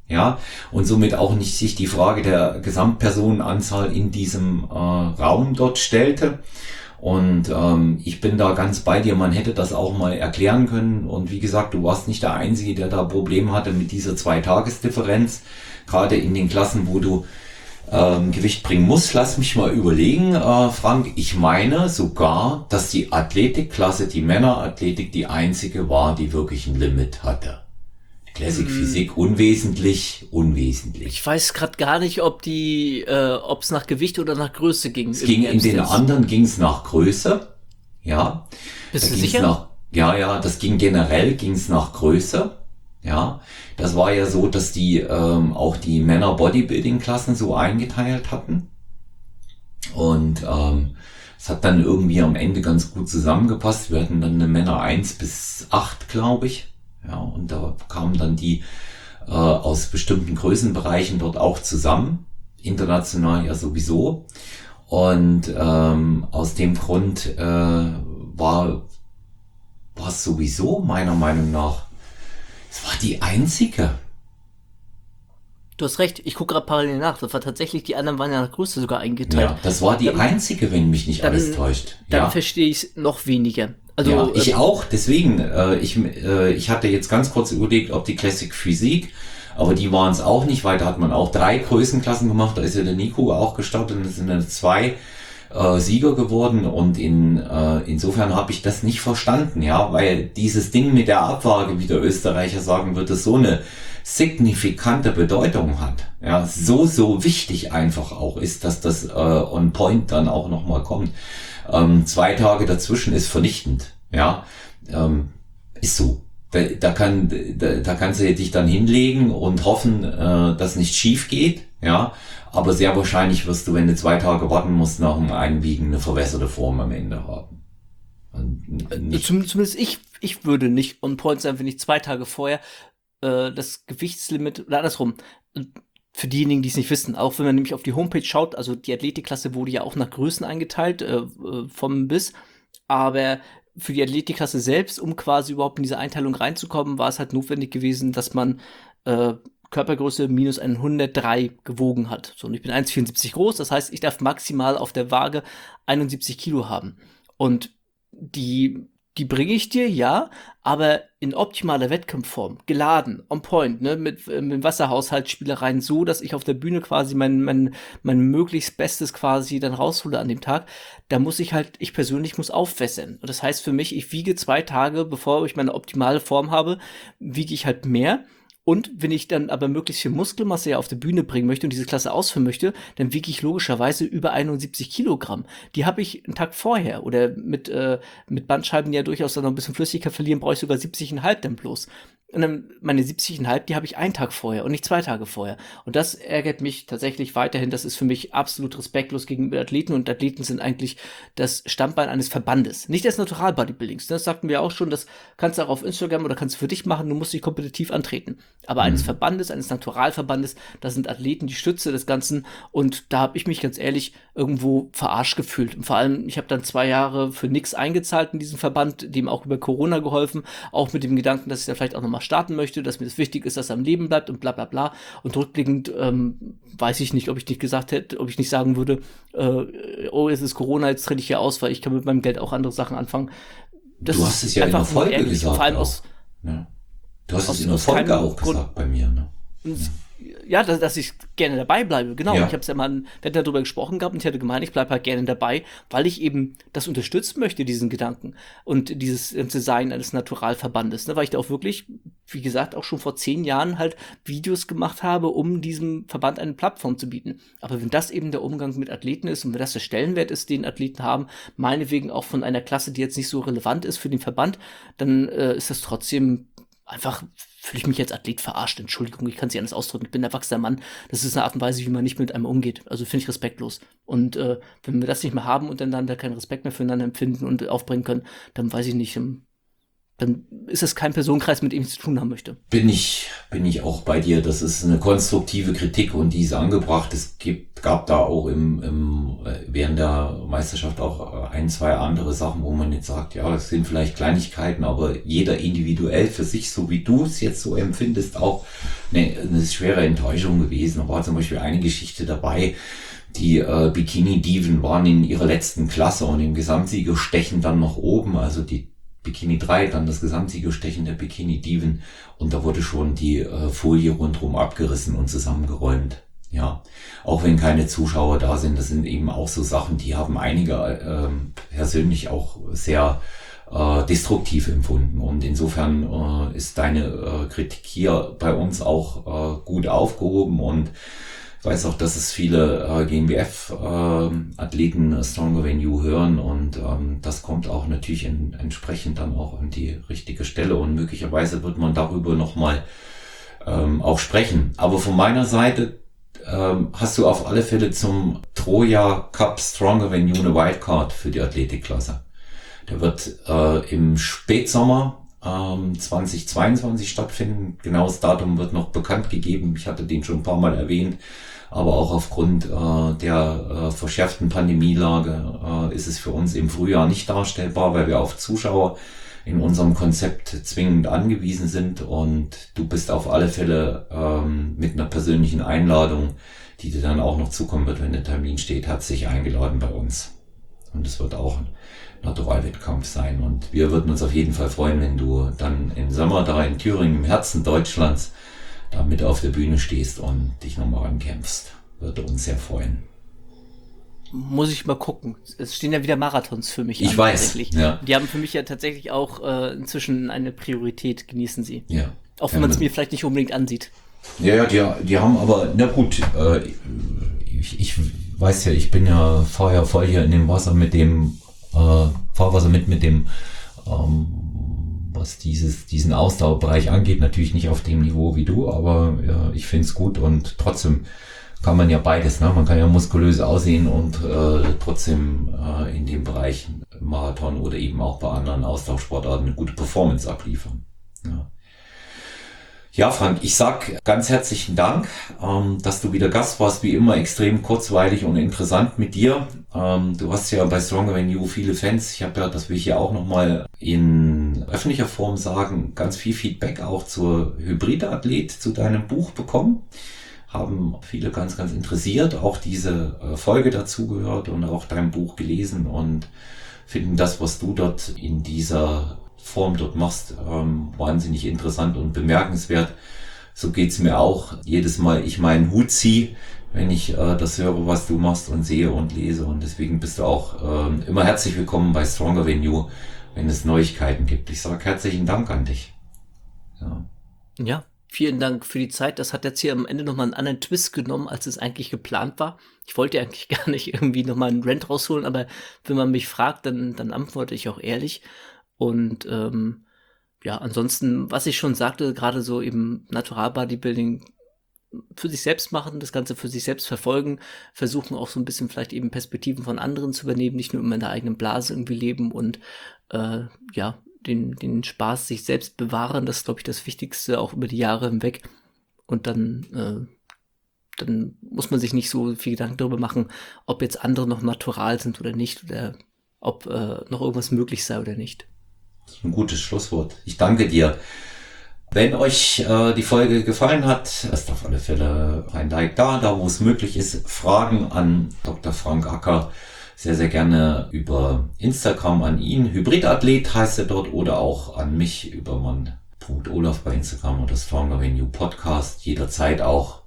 Ja, und somit auch nicht sich die Frage der Gesamtpersonenanzahl in diesem Raum dort stellte. Und ich bin da ganz bei dir, man hätte das auch mal erklären können. Und wie gesagt, du warst nicht der Einzige, der da Probleme hatte mit dieser 2-Tages-Differenz. Gerade in den Klassen, wo du Gewicht bringen musst. Lass mich mal überlegen, Frank. Ich meine sogar, dass die Athletikklasse, die Männerathletik, die einzige war, die wirklich ein Limit hatte. Classic Physik unwesentlich. Ich weiß gerade gar nicht, ob es nach Gewicht oder nach Größe ging. Es ging in den anderen ging's nach Größe. Ja. Bist du sicher? Das ging generell ging's nach Größe. Ja. Das war ja so, dass die auch die Männer Bodybuilding-Klassen so eingeteilt hatten. Und es hat dann irgendwie am Ende ganz gut zusammengepasst. Wir hatten dann eine Männer 1 bis 8, glaube ich. Ja, und da kamen dann die aus bestimmten Größenbereichen dort auch zusammen, international ja sowieso. Und aus dem Grund war es sowieso meiner Meinung nach, es war die einzige. Du hast recht, ich gucke gerade parallel nach. Das war tatsächlich, die anderen waren ja nach Größe sogar eingeteilt. Ja, das war die einzige, wenn mich nicht alles täuscht. Dann verstehe ich es noch weniger. Also, ja, ich auch, deswegen, ich hatte jetzt ganz kurz überlegt, ob die Classic Physik, aber die waren es auch nicht, weil da hat man auch 3 Größenklassen gemacht, da ist ja der Nico auch gestartet und es sind dann 2 Sieger geworden und insofern habe ich das nicht verstanden, ja, weil dieses Ding mit der Abwaage, wie der Österreicher sagen würde, so eine signifikante Bedeutung hat, ja, so wichtig einfach auch ist, dass das on point dann auch nochmal kommt. 2 Tage dazwischen ist vernichtend, ja, ist so. Da kannst du dich dann hinlegen und hoffen, dass nichts schief geht, ja, aber sehr wahrscheinlich wirst du, wenn du 2 Tage warten musst, nach dem Einwiegen eine verwässerte Form am Ende haben. Zumindest ich würde nicht on point sein, wenn ich 2 Tage vorher das Gewichtslimit, oder andersrum, für diejenigen, die es nicht wissen, auch wenn man nämlich auf die Homepage schaut, also die Athletikklasse wurde ja auch nach Größen eingeteilt, vom bis, aber für die Athletikklasse selbst, um quasi überhaupt in diese Einteilung reinzukommen, war es halt notwendig gewesen, dass man Körpergröße minus 103 gewogen hat. So, und ich bin 1,74 groß, das heißt, ich darf maximal auf der Waage 71 Kilo haben. Und die bringe ich dir, ja, aber in optimaler Wettkampfform, geladen, on point, ne, mit Wasserhaushaltsspielereien, so, dass ich auf der Bühne quasi mein möglichst Bestes quasi dann raushole an dem Tag. Da muss ich persönlich muss aufwässern. Und das heißt für mich, ich wiege 2 Tage, bevor ich meine optimale Form habe, wiege ich halt mehr. Und wenn ich dann aber möglichst viel Muskelmasse ja auf die Bühne bringen möchte und diese Klasse ausführen möchte, dann wiege ich logischerweise über 71 Kilogramm. Die habe ich einen Tag vorher. Oder mit Bandscheiben, die ja durchaus dann noch ein bisschen Flüssigkeit verlieren, brauche ich sogar 70,5 dann bloß. Und dann meine 70,5, die habe ich einen Tag vorher und nicht 2 Tage vorher. Und das ärgert mich tatsächlich weiterhin. Das ist für mich absolut respektlos gegenüber Athleten. Und Athleten sind eigentlich das Standbein eines Verbandes. Nicht des Natural-Bodybuildings. Das sagten wir auch schon. Das kannst du auch auf Instagram oder kannst du für dich machen. Du musst dich kompetitiv antreten. Aber eines Verbandes, eines Naturalverbandes, da sind Athleten die Stütze des Ganzen. Und da habe ich mich ganz ehrlich irgendwo verarscht gefühlt. Und vor allem, ich habe dann 2 Jahre für nichts eingezahlt in diesem Verband, dem auch über Corona geholfen. Auch mit dem Gedanken, dass ich da vielleicht auch nochmal starten möchte, dass mir das wichtig ist, dass er am Leben bleibt und bla bla bla. Und rückblickend weiß ich nicht, ob ich nicht sagen würde, oh, jetzt ist Corona, jetzt trete ich hier aus, weil ich kann mit meinem Geld auch andere Sachen anfangen. Das du hast es ja in der Folge gesagt. Vor allem ja. Du hast es in der Folge auch gesagt bei mir, ne? Ja, dass ich gerne dabei bleibe, genau. Ja. Ich habe es ja mal, wir hatten darüber gesprochen gehabt und ich hatte gemeint, ich bleibe halt gerne dabei, weil ich eben das unterstützen möchte, diesen Gedanken und dieses Design eines Naturalverbandes, ne? Weil ich da auch wirklich, wie gesagt, auch schon vor 10 Jahren halt Videos gemacht habe, um diesem Verband eine Plattform zu bieten. Aber wenn das eben der Umgang mit Athleten ist und wenn das der Stellenwert ist, den Athleten haben, meinetwegen auch von einer Klasse, die jetzt nicht so relevant ist für den Verband, dann ist das trotzdem einfach, fühle ich mich als Athlet verarscht. Entschuldigung, ich kann es nicht anders ausdrücken. Ich bin ein erwachsener Mann. Das ist eine Art und Weise, wie man nicht mit einem umgeht. Also finde ich respektlos. Und wenn wir das nicht mehr haben und untereinander keinen Respekt mehr füreinander empfinden und aufbringen können, dann weiß ich nicht, dann ist es kein Personenkreis, mit dem ich zu tun haben möchte. Bin ich auch bei dir. Das ist eine konstruktive Kritik und die ist angebracht. Gab da auch während der Meisterschaft auch ein, zwei andere Sachen, wo man jetzt sagt, ja, das sind vielleicht Kleinigkeiten, aber jeder individuell für sich, so wie du es jetzt so empfindest, auch eine schwere Enttäuschung gewesen. Da war zum Beispiel eine Geschichte dabei, die Bikini-Diven waren in ihrer letzten Klasse und im Gesamtsiegerstechen dann noch oben, also die Bikini 3, dann das Gesamtsiegerstechen der Bikini-Diven und da wurde schon die Folie rundherum abgerissen und zusammengeräumt. Ja, auch wenn keine Zuschauer da sind, das sind eben auch so Sachen, die haben einige persönlich auch sehr destruktiv empfunden und insofern ist deine Kritik hier bei uns auch gut aufgehoben und ich weiß auch, dass es viele GmbF-Athleten Stronger Than You hören und das kommt auch natürlich entsprechend dann auch an die richtige Stelle und möglicherweise wird man darüber nochmal auch sprechen. Aber von meiner Seite hast du auf alle Fälle zum Troja Cup Stronger Than You eine Wildcard für die Athletikklasse. Der wird im Spätsommer 2022 stattfinden. Genaues Datum wird noch bekannt gegeben. Ich hatte den schon ein paar Mal erwähnt. Aber auch aufgrund der verschärften Pandemielage ist es für uns im Frühjahr nicht darstellbar, weil wir auf Zuschauer in unserem Konzept zwingend angewiesen sind. Und du bist auf alle Fälle mit einer persönlichen Einladung, die dir dann auch noch zukommen wird, wenn der Termin steht, herzlich eingeladen bei uns. Und es wird auch ein Naturalwettkampf sein. Und wir würden uns auf jeden Fall freuen, wenn du dann im Sommer da in Thüringen, im Herzen Deutschlands, da mit auf der Bühne stehst und dich nochmal rankämpfst. Würde uns sehr freuen. Muss ich mal gucken. Es stehen ja wieder Marathons für mich. Ich weiß. Ja. Die haben für mich ja tatsächlich auch inzwischen eine Priorität, genießen sie. Ja. Auch wenn man es mir vielleicht nicht unbedingt ansieht. Ja, die haben aber, na gut, ich weiß ja, ich bin ja, fahre ja voll hier in dem Wasser mit dem, Fahrwasser mit dem, was diesen Ausdauerbereich angeht, natürlich nicht auf dem Niveau wie du, aber ich finde es gut und trotzdem kann man ja beides, ne? Man kann ja muskulös aussehen und trotzdem in dem Bereich Marathon oder eben auch bei anderen Austauschsportarten eine gute Performance abliefern. Ja. Ja, Frank, ich sag ganz herzlichen Dank, dass du wieder Gast warst, wie immer extrem kurzweilig und interessant mit dir. Du hast ja bei Stronger Than You viele Fans. Ich habe ja, das will ich ja auch nochmal in öffentlicher Form sagen, ganz viel Feedback auch zur Hybride-Athlet, zu deinem Buch bekommen. Haben viele ganz, ganz interessiert, auch diese Folge dazu gehört und auch dein Buch gelesen und finden das, was du dort in dieser Form dort machst, wahnsinnig interessant und bemerkenswert. So geht's mir auch. Jedes Mal ich meinen Hut ziehe, wenn ich das höre, was du machst und sehe und lese. Und deswegen bist du auch immer herzlich willkommen bei Stronger Than You, wenn es Neuigkeiten gibt. Ich sage herzlichen Dank an dich. Ja, vielen Dank für die Zeit. Das hat jetzt hier am Ende nochmal einen anderen Twist genommen, als es eigentlich geplant war. Ich wollte eigentlich gar nicht irgendwie nochmal einen Rant rausholen, aber wenn man mich fragt, dann antworte ich auch ehrlich. Und ja, ansonsten, was ich schon sagte, gerade so eben Natural Bodybuilding für sich selbst machen, das Ganze für sich selbst verfolgen, versuchen auch so ein bisschen vielleicht eben Perspektiven von anderen zu übernehmen, nicht nur immer in der eigenen Blase irgendwie leben und ja, den Spaß sich selbst bewahren, das ist, glaube ich, das Wichtigste, auch über die Jahre hinweg. Und dann muss man sich nicht so viel Gedanken darüber machen, ob jetzt andere noch natural sind oder nicht, oder ob noch irgendwas möglich sei oder nicht. Das ist ein gutes Schlusswort. Ich danke dir. Wenn euch die Folge gefallen hat, lasst auf alle Fälle ein Like da wo es möglich ist. Fragen an Dr. Frank Acker sehr, sehr gerne über Instagram an ihn. Hybridathlet heißt er dort oder auch an mich über man.olaf bei Instagram oder Stronger Than You Podcast. Jederzeit auch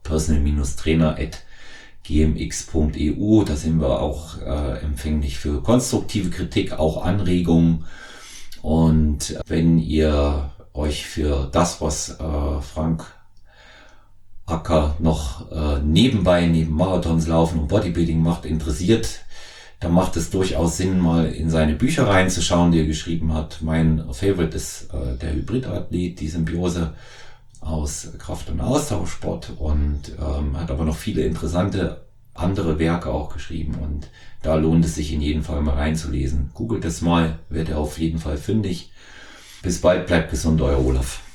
personal-trainer@gmx.eu. Da sind wir auch empfänglich für konstruktive Kritik, auch Anregungen. Und wenn ihr euch für das, was Frank Acker noch nebenbei, neben Marathons laufen und Bodybuilding macht, interessiert, dann macht es durchaus Sinn, mal in seine Bücher reinzuschauen, die er geschrieben hat. Mein Favorite ist der Hybridathlet, die Symbiose aus Kraft- und Austauschsport und hat aber noch viele interessante andere Werke auch geschrieben und da lohnt es sich in jedem Fall mal reinzulesen. Googelt es mal, werdet ihr auf jeden Fall fündig. Bis bald, bleibt gesund, euer Olaf.